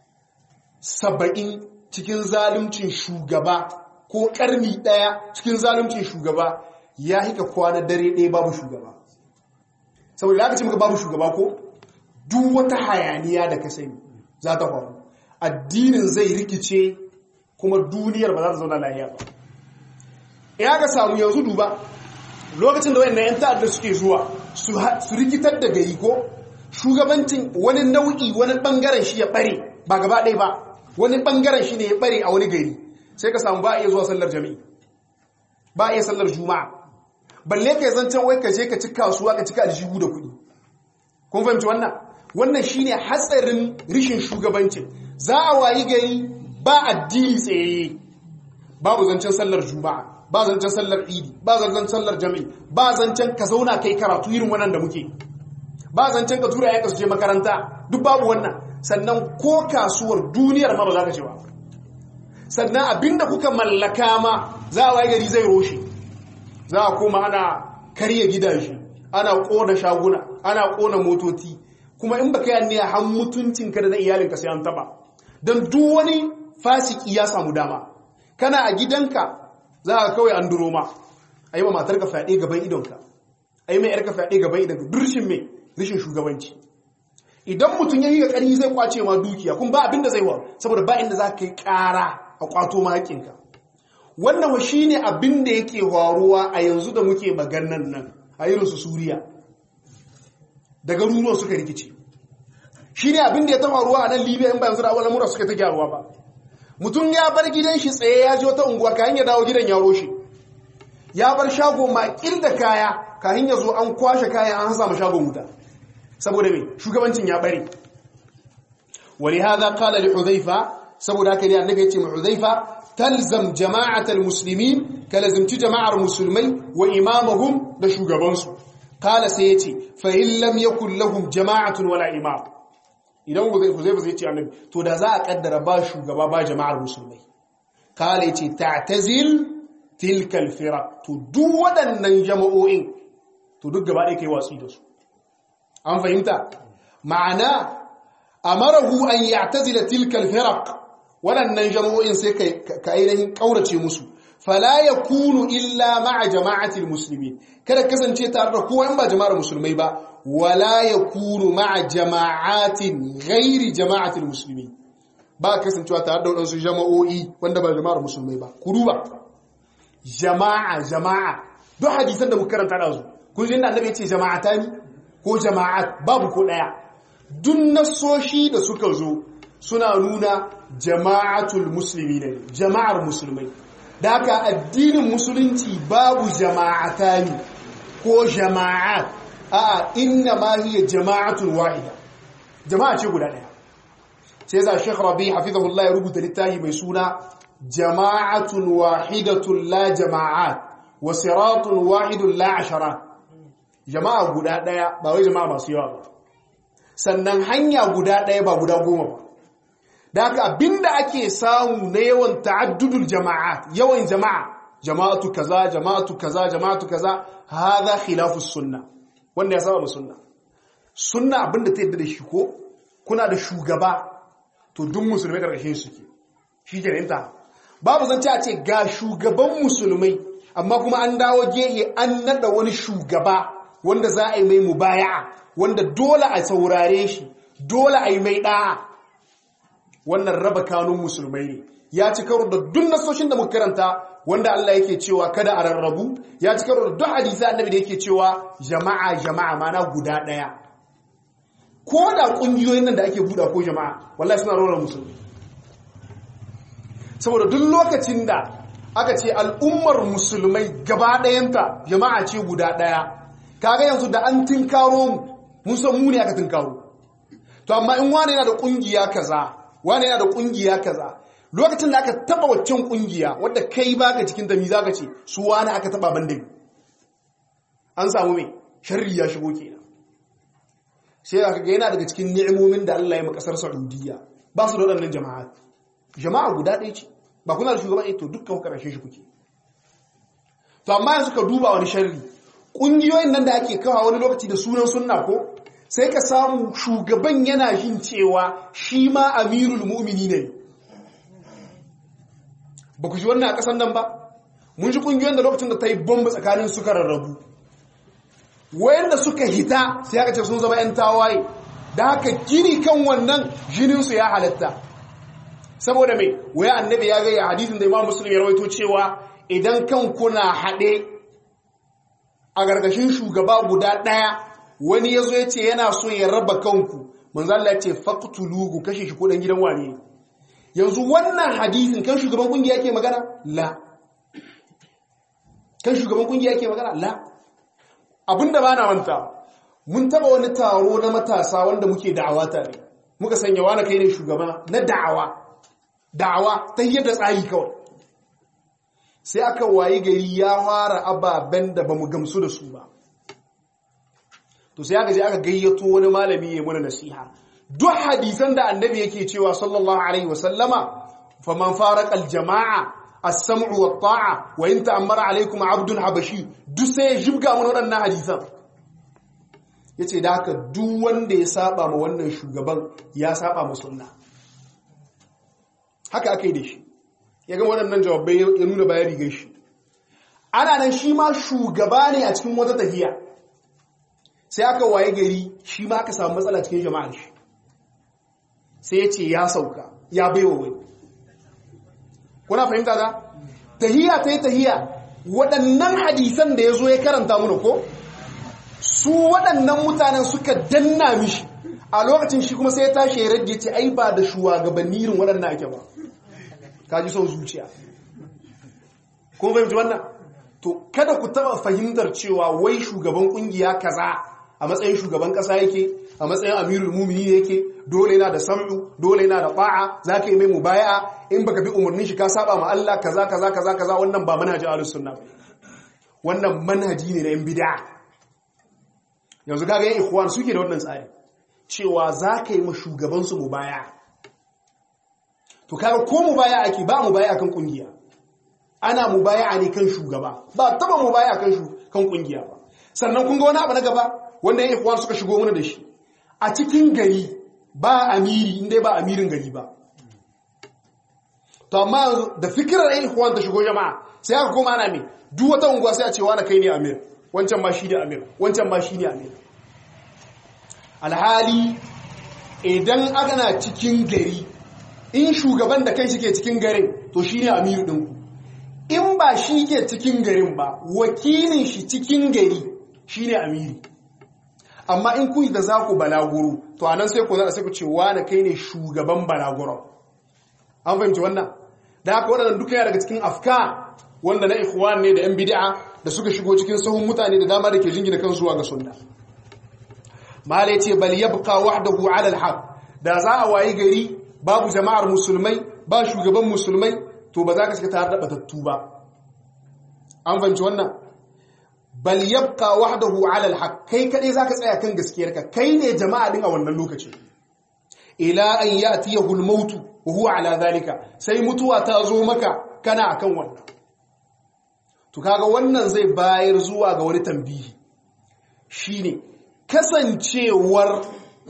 70 cikin zaluncin shugaba ko karni 1 cikin zaluncin shugaba ya hika kwana dare ɗaya babu shugaba. Saboda da aka ce maka babu shugaba ko duk wata hayaniya da ka sani za ta faru, addinin zai rikice kuma duniyar ba za ta zauna lafiya ba. Ya ga samu yanzu duba lokacin da wayannan yan ta'adda suke zuwa su rikitar da gari ko shugabancin wani nau'i, wani bangaren shi ya bare ba gaba ɗaya ba, wani bangaren shi ne ya bare a wani gari, sai ka samu ba a iya zuwa sallar jami'i, ba a iya sallar juma'a, balle ka zancen wai ka je ka ci kasuwa ka cika aljihu da kuɗi. Kun fahimci wannan? Wannan shine hatsarin rishin shugabancin. Za a wayi gari ba addini tsayayye, babu zancen sallar juma'a, ba zancen sallar idi, ba zancen sallar jami'i, ba zancen ka zauna kai karatu irin wannan da muke. ba zancen ka tura yanka su je makaranta duk babu wannan. Sannan ko kasuwar duniyar ma ba za ka ce ba. Sannan abinda kuka mallaka ma za a waye gari zai roshe, za a koma ana karya gidaje, ana kona shaguna, ana kona motoci, kuma in baka yi niyya har mutuncinka da na iyalinka sai an taba. Don duk wani fasiki ya samu dama, kana a gidanka za a kawai an duro ma, a yi ma matarka fyaɗe gaban idonka, a yi mai yarka fyaɗe gaban idonka, durshin mai rishin shugabanci. Idan mutum ya yi ga ƙarfi zai kwace ma dukiya, kun ba abin da zai wa, saboda ba inda za ka yi ƙara a kwato ma haƙinka. Wannan wa shi ne abin da yake faruwa a yanzu da muke maganan nan a irinsu Suriya, da garuruwan suka rikice. Shi ne abin da ya ta faruwa a nan Libya in ba yanzu da awon lamura suka ta gyaruwa ba. Mutum ya bar gidan shi tsaye ya ji wata unguwa kayan ya dawo gidan ya roshe, ya bar shago makil da kaya kayan ya zo an kwashe kayan an hasa ma shagon wuta, saboda mai shugabancin ya bare. Wani haza kala li Hudhaifa, saboda haka ne annabi ya ce ma Hudhaifa, talzam jama'atal muslimin, ka lazimci jama'ar musulmai wa imamahum da shugabansu. Kala sai ya ce fa in lam yakul lahum jama'atun wala imam. Idan Hudhaifa zai ce annabi, to da za a kaddara ba shugaba ba jama'ar musulmai. Kala ya ce ta'tazil tilkal firaq, to duk waɗannan jama'o'in to duk gaba ɗaya kai watsi da su. An fahimta? Ma'ana amarahu an ya'tazila tilkal firaq, waɗannan jama'o'in sai ka ainihin kaurace musu. Fala yakunu illa ma'a jama'atil muslimin, kada kasance tare da kowa in ba jama'ar musulmai ba, wala yakunu ma'a jama'atin ghairi jama'atil muslimin, ba kasancewa tare da waɗansu jama'o'i wanda ba jama'ar musulmai ba. Ku duba jama'a duk hadisan da muka karanta da su, kun ji inda annabi ya ce jama'atani ko jama'at, babu ko daya. Duk nasoshi da suka zo suna nuna jama'atul muslimina, jama'ar musulmai. Da haka addinin musulunci babu jama'atani ko jama'at, a'a inna ma hiya jama'atul wahida, jama'a ce guda daya. sai za Sheikh Rabi hafizahullah ya rubuta littafi mai suna jama'atun wahidatun la jama'at wa siratun wahidun la ashara. Jama'a guda daya ba wai jama'a masu yawa ba, sannan hanya guda daya ba guda goma ba. Da haka abinda ake samu na yawan ta'addudul jama'at, yawan jama'atu kaza jama'atu kaza jama'atu kaza, hadha khilafus sunna, wanda ya saba sunna. Sunna abinda ta yadda da shi ko kuna da shugaba to duk musulmai karkashin su ke shi kenan ta. Babu zance a ce ga shugaban musulmai amma kuma an dawo gehe an nada wani shugaba wanda za a yi mai mubaya'a, wanda dole a saurare shi, dole a yi mai da'a. Wannan raba kanun musulmai ne, ya ci karo da duk nasoshin da muka karanta wanda Allah yake cewa kada a rarrabu, ya ci karo da duk hadisi annabi da yake cewa jama'a mana guda daya. Ko da kungiyoyin nan da ake buɗa ko jama'a wallahi suna rawar musulmi, saboda duk lokacin da aka ce al'ummar musulmai gaba ɗayanta jama'a ce guda ɗaya, kaga yanzu da an tinkaro mu mun san mu ne aka tinkaro. To amma in wani yana da kungiya kaza, wani yana da kungiya kaza, lokacin da aka taba waccan kungiya wadda kai baka cikin ta mi zaka ce su wani aka taba banda an samu me sharri ya shigo kenan. Sai aka ga yana daga cikin ni'imomin da Allah ya maka kasar Saudiya, ba su da wadannan jama'a guda ɗaya ce, ba kuna da shugaba to dukkan karashe shi kuke. To amma yanzu ka duba wani sharri, kungiyoyin nan da ake kawo wani lokaci da sunan sunna ko sai ka samu shugaban yana jin cewa shi ma amirul mu'mini ne. Ba ku ji wannan a ƙasar nan ba? Mun ji ƙungiyoyin da lokacin da ta yi bomba tsakanin suka rarrabu, wayanda suka hita sai aka ce sun zama 'yan tawaye, da haka gini kan wannan jininsu ya halatta. Saboda mai waya annabi ya gaya hadisin da Imam Muslim ya rawaito cewa idan kan kuna haɗe a gargashin shugaba guda ɗaya, wani ya zo ya ce yana so ya raba kanku, manzo Allah ya ce faqtuluhu, kashe shi ko dan gidan wane. Yanzu wannan hadisin kan shugaban kungiya yake magana? La. Kan shugaban kungiya yake magana? La. Abinda ba na manta, mun taba wani taro na matasa wanda muke da'awa tare, muka sanya wani kai ne shugaba na da'awa ta yadda tsari kawai. Sai aka wayi gari ya fara ababen da ba mu gamsu da su ba. to sai aka je aka gayyato wani malami ya mana nasiha duk hadisan da annabi yake cewa sallallahu alaihi wasallama faman faraqa aljamaa as-sam'u wat-ta'a wa in ta'ammara alaykum 'abdun habashi duk sai ya jibga mana wadannan hadisan yace da haka duk wanda ya saba ma wannan shugaban ya saba ma sunna haka akai da shi ya ga wadannan jawabai ya nuna bayan rigar shi ana nan shi ma shugaba ne a cikin wata tafiya sai aka waye gari shi ma aka samu matsala cikin jama'ar shi sai ya ce ya sauka ya baiwa wani kuna fahimta da tahiya ta yi tahiya waɗannan hadisan da ya zo ya karanta muna ko su waɗannan mutanen suka danna mishi a lokacin shi kuma sai ya tashi ya rage ce ai ba da shugabanni irin waɗannan ake ba ka ji son zuciya ko fahimci wannan to kada ku taba fahimtar cewa wai shugaban kungiya kaza a matsayin shugaban kasa yake a matsayin amirul mu'minin yake dole yana da sam'u dole yana da fa'a zaka yi mai mubaya'a in baka bi umarnin shi ka saba ma Allah kaza kaza kaza kaza wannan ba manhajin ahlus sunna ba wannan manhaji ne na yan bid'a yanzu kaga yan ikhwan suke da wannan tsari cewa zaka yi ma shugaban su mubaya'a to kaga ko mubaya'a ake ba mubaya'a kan kungiya ana mubaya'a ne kan shugaba ba taba mubaya'a kan kungiya ba sannan kun ga wani abu na gaba wanda yan ikhwan suka shigo mana da shi a cikin gari ba amiri inda ba amirin gari ba to amma da fikirar yan ikhwan ta shigo jama'a sai aka koma ana me duk wata unguwa sai a ce wani kai ne amir wancan ma shi ne amir wancan ma shi ne amir alhali idan aka na cikin gari in shugaban da kai shi ke cikin garin to shi ne amiru ɗinku in ba shi ke cikin garin ba wakilin shi cikin gari shi ne amiri amma in kuyi da za ku balaguro to anan sai ku sai ku ce wani kai ne shugaban balaguro an fahimci wannan da haka waɗannan duka yana daga cikin afka wanda na ikhwan ne da yan bid'a da suka shigo cikin sahun mutane da dama da ke jingina kan zuwa ga sunna malai ce bal yabqa wahdahu ala alhaq da za a wayi gari babu jama'ar musulmai ba shugaban musulmai to ba za ka shiga tare da batattu ba an fahimci wannan bal yabqa wahdahu ala alhaq kai kadai zaka tsaya kan gaskiyarka kai ne jama'a din a wannan lokaci ila an yatiyahu almaut wa huwa ala zalika sai mutuwa ta zo maka kana akan wannan to kaga wannan zai bayar zuwa ga wani tambihi shine kasancewar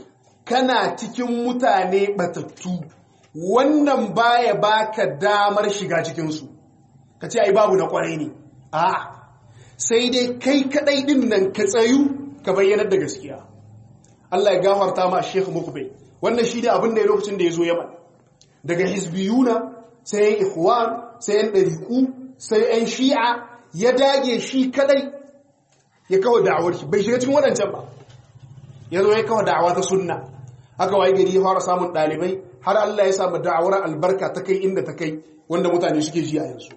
kana cikin mutane batattu wannan baya baka damar shiga cikin su kace ai babu na kwarai ne a'a sai dai kai kadai din nan ka tsayu ka bayyana da gaskiya Allah ya gafarta ma Sheikh Mukbil wannan shi da abin da ya lokacin da yazo Yaman daga hizbiyuna sai ikhwan sai yan dariku sai yan shi'a ya dage shi kadai ya kawo da'awar shi bai shiga cikin wadancan ba yazo ya kawo da'awa ta sunna haka wai gari ya fara samun dalibai har Allah ya samu da'awar albarka ta kai inda ta kai wanda mutane suke ji a yanzu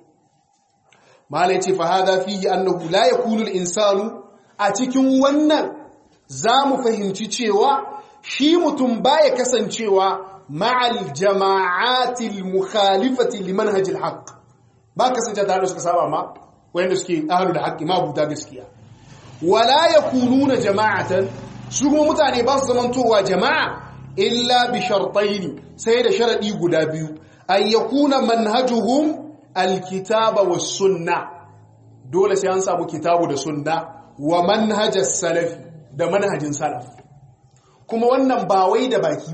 malai ce fa hada fihi annahu la yakunu al-insanu a cikin wannan zamu fahimci cewa shi mutum baya kasancewa ma'al jama'ati al-mukhalifati limanhaj al-haqq ba kasance tare da suka saba ma wanda suke ahlul haqqi ma buta gaskiya wala yakununa jama'atan su kuma mutane ba su zamantowa jama'a illa bi shartayn sai da sharadi guda biyu ay yakuna manhajuhum alkitaba was sunna dole sai an samu kitabu da sunna wa manhajas salaf da manhajin salaf kuma wannan ba wai da baki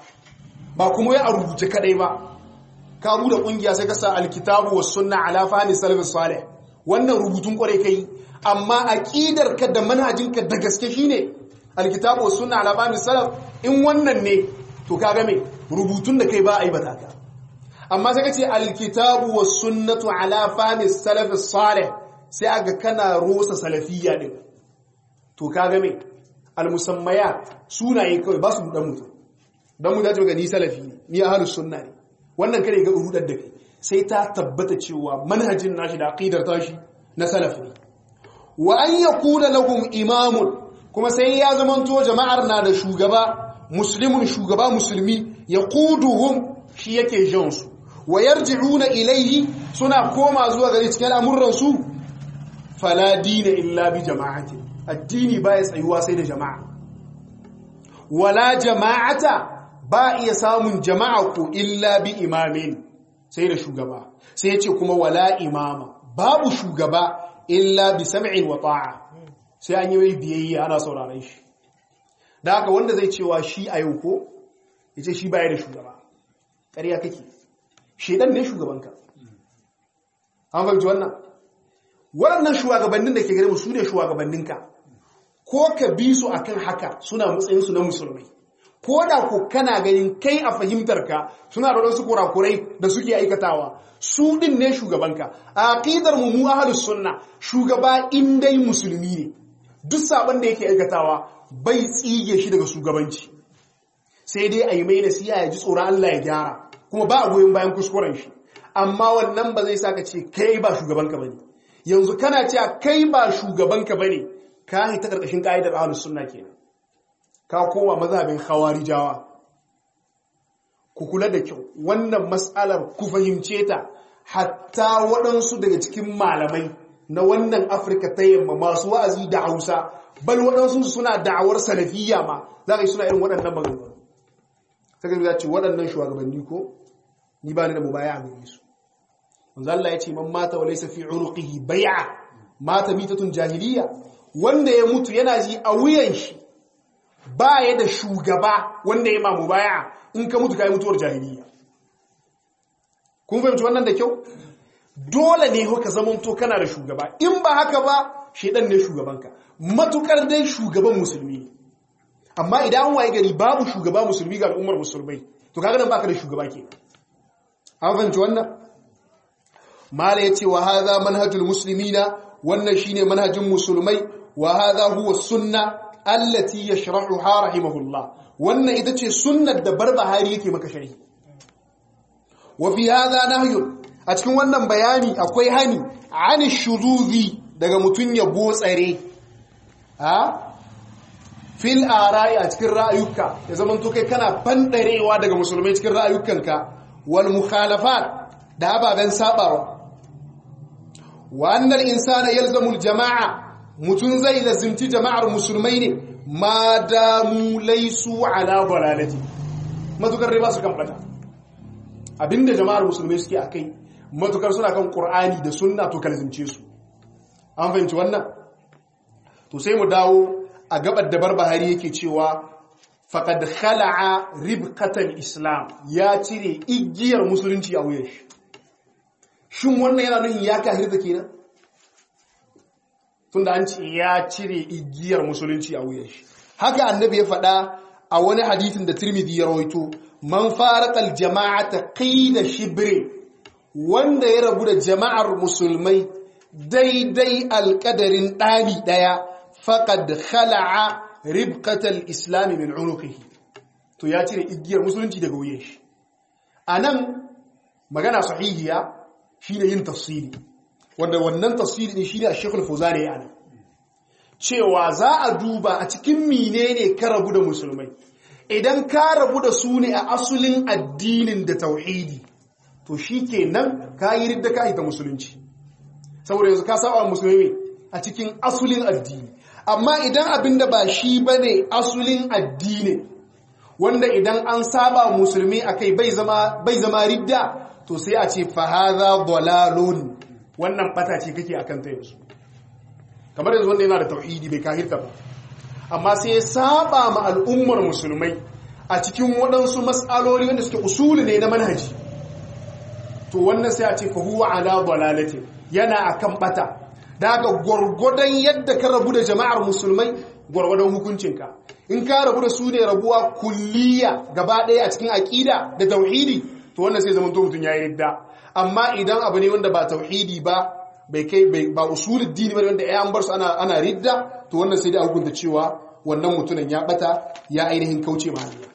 ba kuma ya rubuce kadai ba ka bude kungiya sai ka sa alkitabu was sunna ala fahmi salaf salih wannan rubutun kware kai amma aqidarka da manhajinka da gaske shine alkitabu was sunna ala fahmi salaf in wannan ne to kaga me rubutun da kai ba aibata ka amma sai kace alkitabu was sunnatu ala fahmi salaf salih sai aga kana rosa salafiyya din to kaga me almusammayat sunaye kawai ba su dan mutum dan mu dace ga ni salafi ne ni ahlus sunna ne wannan kare ga rudar da kai sai ta tabbata cewa manhajin nashi da aqidar tashi na salaf ne wa an yakuna lahum imamun kuma sai ya zamanto jama'ar na da shugaba muslimun shugaba musulmi yaquduhum shi yake jansu wa yarji'una ilayhi suna koma zuwa gare cikin al'amuran su fala dina illa bi jama'ati addini baya tsayuwa sai da jama'a wala jama'ata ba iya samun jama'a ko illa bi imamin sai da shugaba sai yace kuma wala imama babu shugaba illa bi sam'in wa ta'a sai an yi biyayya ana sauraron shi da haka wanda zai cewa shi a yau ko yace shi baya da shugaba ƙarya kake shedan ne shugabanka an fahimci wannan waɗannan shugabannin da ke gare mu su ne shugabanninka ko ka bi su akan haka suna matsayin su na musulmai ko da ko kana ganin kai a fahimtarka suna da wasu kurakurai da suke aikatawa su din ne shugabanka a aqidar mu ahlus sunna shugaba in dai musulmi ne duk sabon da yake aikatawa bai tsige shi daga shugabanci sai dai a yi mai nasiha ya ji tsoron Allah ya gyara kuma ba a goyon bayan kuskuren shi amma wannan ba zai saka ce kai ba shugabanka bane yanzu kana cewa kai ba shugabanka bane ka yi ta karkashin kaidar ahlus sunna kenan ka koma mazhabin khawarijawa ku kula da kyau wannan mas'alar ku fahimce ta hatta waɗansu daga cikin malamai na wannan Afirka ta yamma masu wa'azi da Hausa bal waɗansu suna da'awar salafiyya ma za ka yi suna irin waɗannan maganganu sai ga ce waɗannan shugabanni ko ni ba ni da mubaya a gare su manzo Allah ya ce man mata wa laysa fi unuqihi bai'a mata mitatun jahiliya wanda ya mutu yana ji a wuyan shi ba ya da shugaba wanda ya ma mubaya in ka mutu kai mutuwar jahiliya kun fahimci wannan da kyau dole ne ka zamanto kana da shugaba in ba haka ba shedan ne shugabanka matukar dai shugaban musulmi amma idan an waye gari babu shugaba musulmi ga al'ummar musulmai to kaga nan baka da shugaba ke an fahimci wannan mala yace wa hadha manhajul muslimina wannan shine manhajin musulmai wa hadha huwa sunna allati yashrahuha rahimahullah wannan ita ce sunnar da Barbahari yake maka sharhi wa fi hadha nahyun a cikin wannan bayani akwai hani ani shuzuzi daga mutun ya botsare fil ara'i a cikin ra'ayuka ya zaman to kai kana fandarewa daga musulmai cikin ra'ayukanka wal mukhalafat da ababen sabawa wa annal insana yalzamu al jama'a mutun zai lazimci jama'ar musulmai ne ma damu laysu ala dalalati matukar riba su kan bata abinda jama'ar musulmai suke akai matukar suna kan qur'ani da sunna to kalzimce su an fahimci wannan to sai mu dawo a gabar da Barbahari yake cewa faqad khala'a ribqatal islam ya cire igiyar musulunci a wuyan shi shin wannan yana nufin ya kahirta kenan tunda an ce ya cire igiyar musulunci a wuyan shi haka annabi ya faɗa a wani hadisin da Tirmidhi ya rawaito man faraqal jama'ata qida shibre wanda ya rabu da jama'ar musulmai daidai alƙadarin ɗani ɗaya faqad khala'a ribqatal islam min unuqihi to ya cire igiyar musulunci daga wuyan shi anan magana sahihiya shine yin tafsiri wanda wannan tafsiri ne shine Sheikh Al-Fawzani ya ana cewa za a duba a cikin menene ka rabu da musulmai idan ka rabu da su ne a asulin addinin da tauhidi to shikenan ka yi ridda ka ita musulunci saboda yanzu ka saba musulmi a cikin asulin addini amma idan abinda ba shi bane asulin addini wanda idan an saba musulmi akai bai zama ridda to sai a ce fa hadha dalalun wannan bata ce kake akan ta yanzu kamar yanzu wanda yana da tauhidi bai kahirta ba amma sai ya saba ma al'ummar musulmai a cikin waɗansu mas'aloli wanda suke usuli ne na manhaji to wannan sai a ce fa huwa ala dalalati yana akan bata daga gurgudan yadda ka rabu da jama'ar musulmai gurgudan hukuncinka in ka rabu da su ne rabuwa kulliya gaba ɗaya a cikin aqida da tauhidi to wannan sai zaman to mutun yayi ridda amma idan abu ne wanda ba tauhidi ba bai kai ba usulul dini ba wanda an bar su ana ridda to wannan sai da hukunta cewa wannan mutumin ya bata ya ainihin kauce ma hanya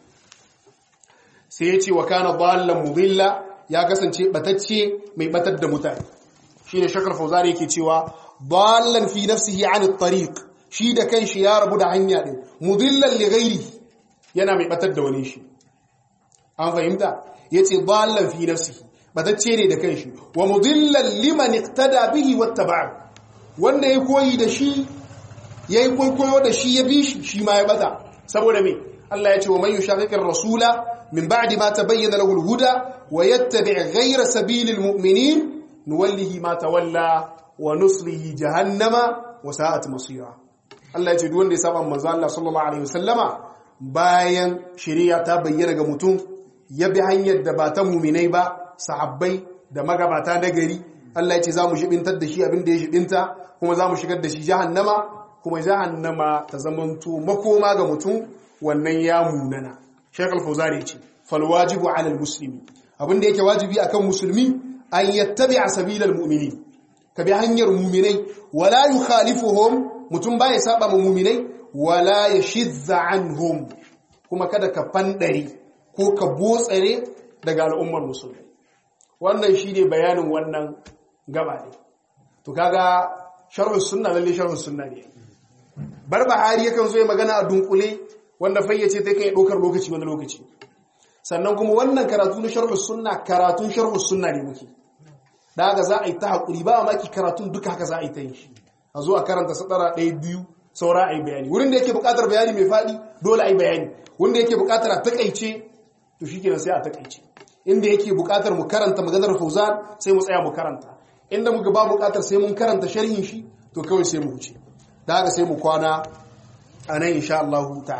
sai ya ce wa kana dallan mudilla ya kasance batacce mai batar da mutane shine Shakar Fawzani yake cewa dallan fi nafsihi an at-tariq shi da kanshi ya rabu da hanya din mudillan li ghairi yana mai batar da wani shi an fahimta yace dallan fi nafsihi batacce ne da kanshi wa mudillan liman iqtada bihi wattaba'a wanda ya koyi da shi yayi kwaikwayo da shi ya bi shi ma ya bata saboda me Allah ya ce wa man yushaqiqir rasula min ba'di ma tabayyana lahu al-huda wa yattabi' ghayra sabilil mu'minin nuwallihi ma tawalla wa nuslihi jahannama wa sa'at masira. Allah ya ce duk wanda ya saba manzo Allah sallallahu alaihi wasallama bayan shari'a ta bayyana ga mutum ya bi hanyar da ba ta mu'minai ba sahabbai da magabata na gari Allah ya ce za mu shibintar da shi abin da ya shibinta kuma za mu shigar da shi jahannama kuma jahannama ta zamanto makoma ga mutum wannan ya munana. Sheikh Al-Fawzani ya ce fal wajibu 'ala al-muslimi abin da yake wajibi akan musulmi an yattabi'a sabilal mu'minin ka bi hanyar mu'minai wala yukhalifuhum mutum baya saba ma mu'minai wala yashizza anhum kuma kada ka fandare ko ka botsare daga al'ummar musulmi. Wannan shine bayanin wannan gaba ne. To kaga sharh sunna lalle sharh sunna ne. Barbahari yakan zo ya magana a dunkule wanda fayyace ta kai dokar lokaci wani lokaci. Sannan kuma wannan karatu na sharh sunna karatun sharh sunna ne muke. Da haka za a yi ta hakuri ba maki karatun duka haka za a yi ta yi. A zo a karanta sadara 1 2 saura a yi bayani. Wurin da yake buƙatar bayani mai faɗi dole a yi bayani. Wanda yake buƙatar a takaice to shikenan sai a takaice. Inda yake buƙatar mu karanta maganar Fauzan sai mu tsaya mu karanta. Inda muka ba buƙatar sai mun karanta sharhin shi to kawai sai mu huce. Da haka sai mu kwana anan insha Allah ta'ala.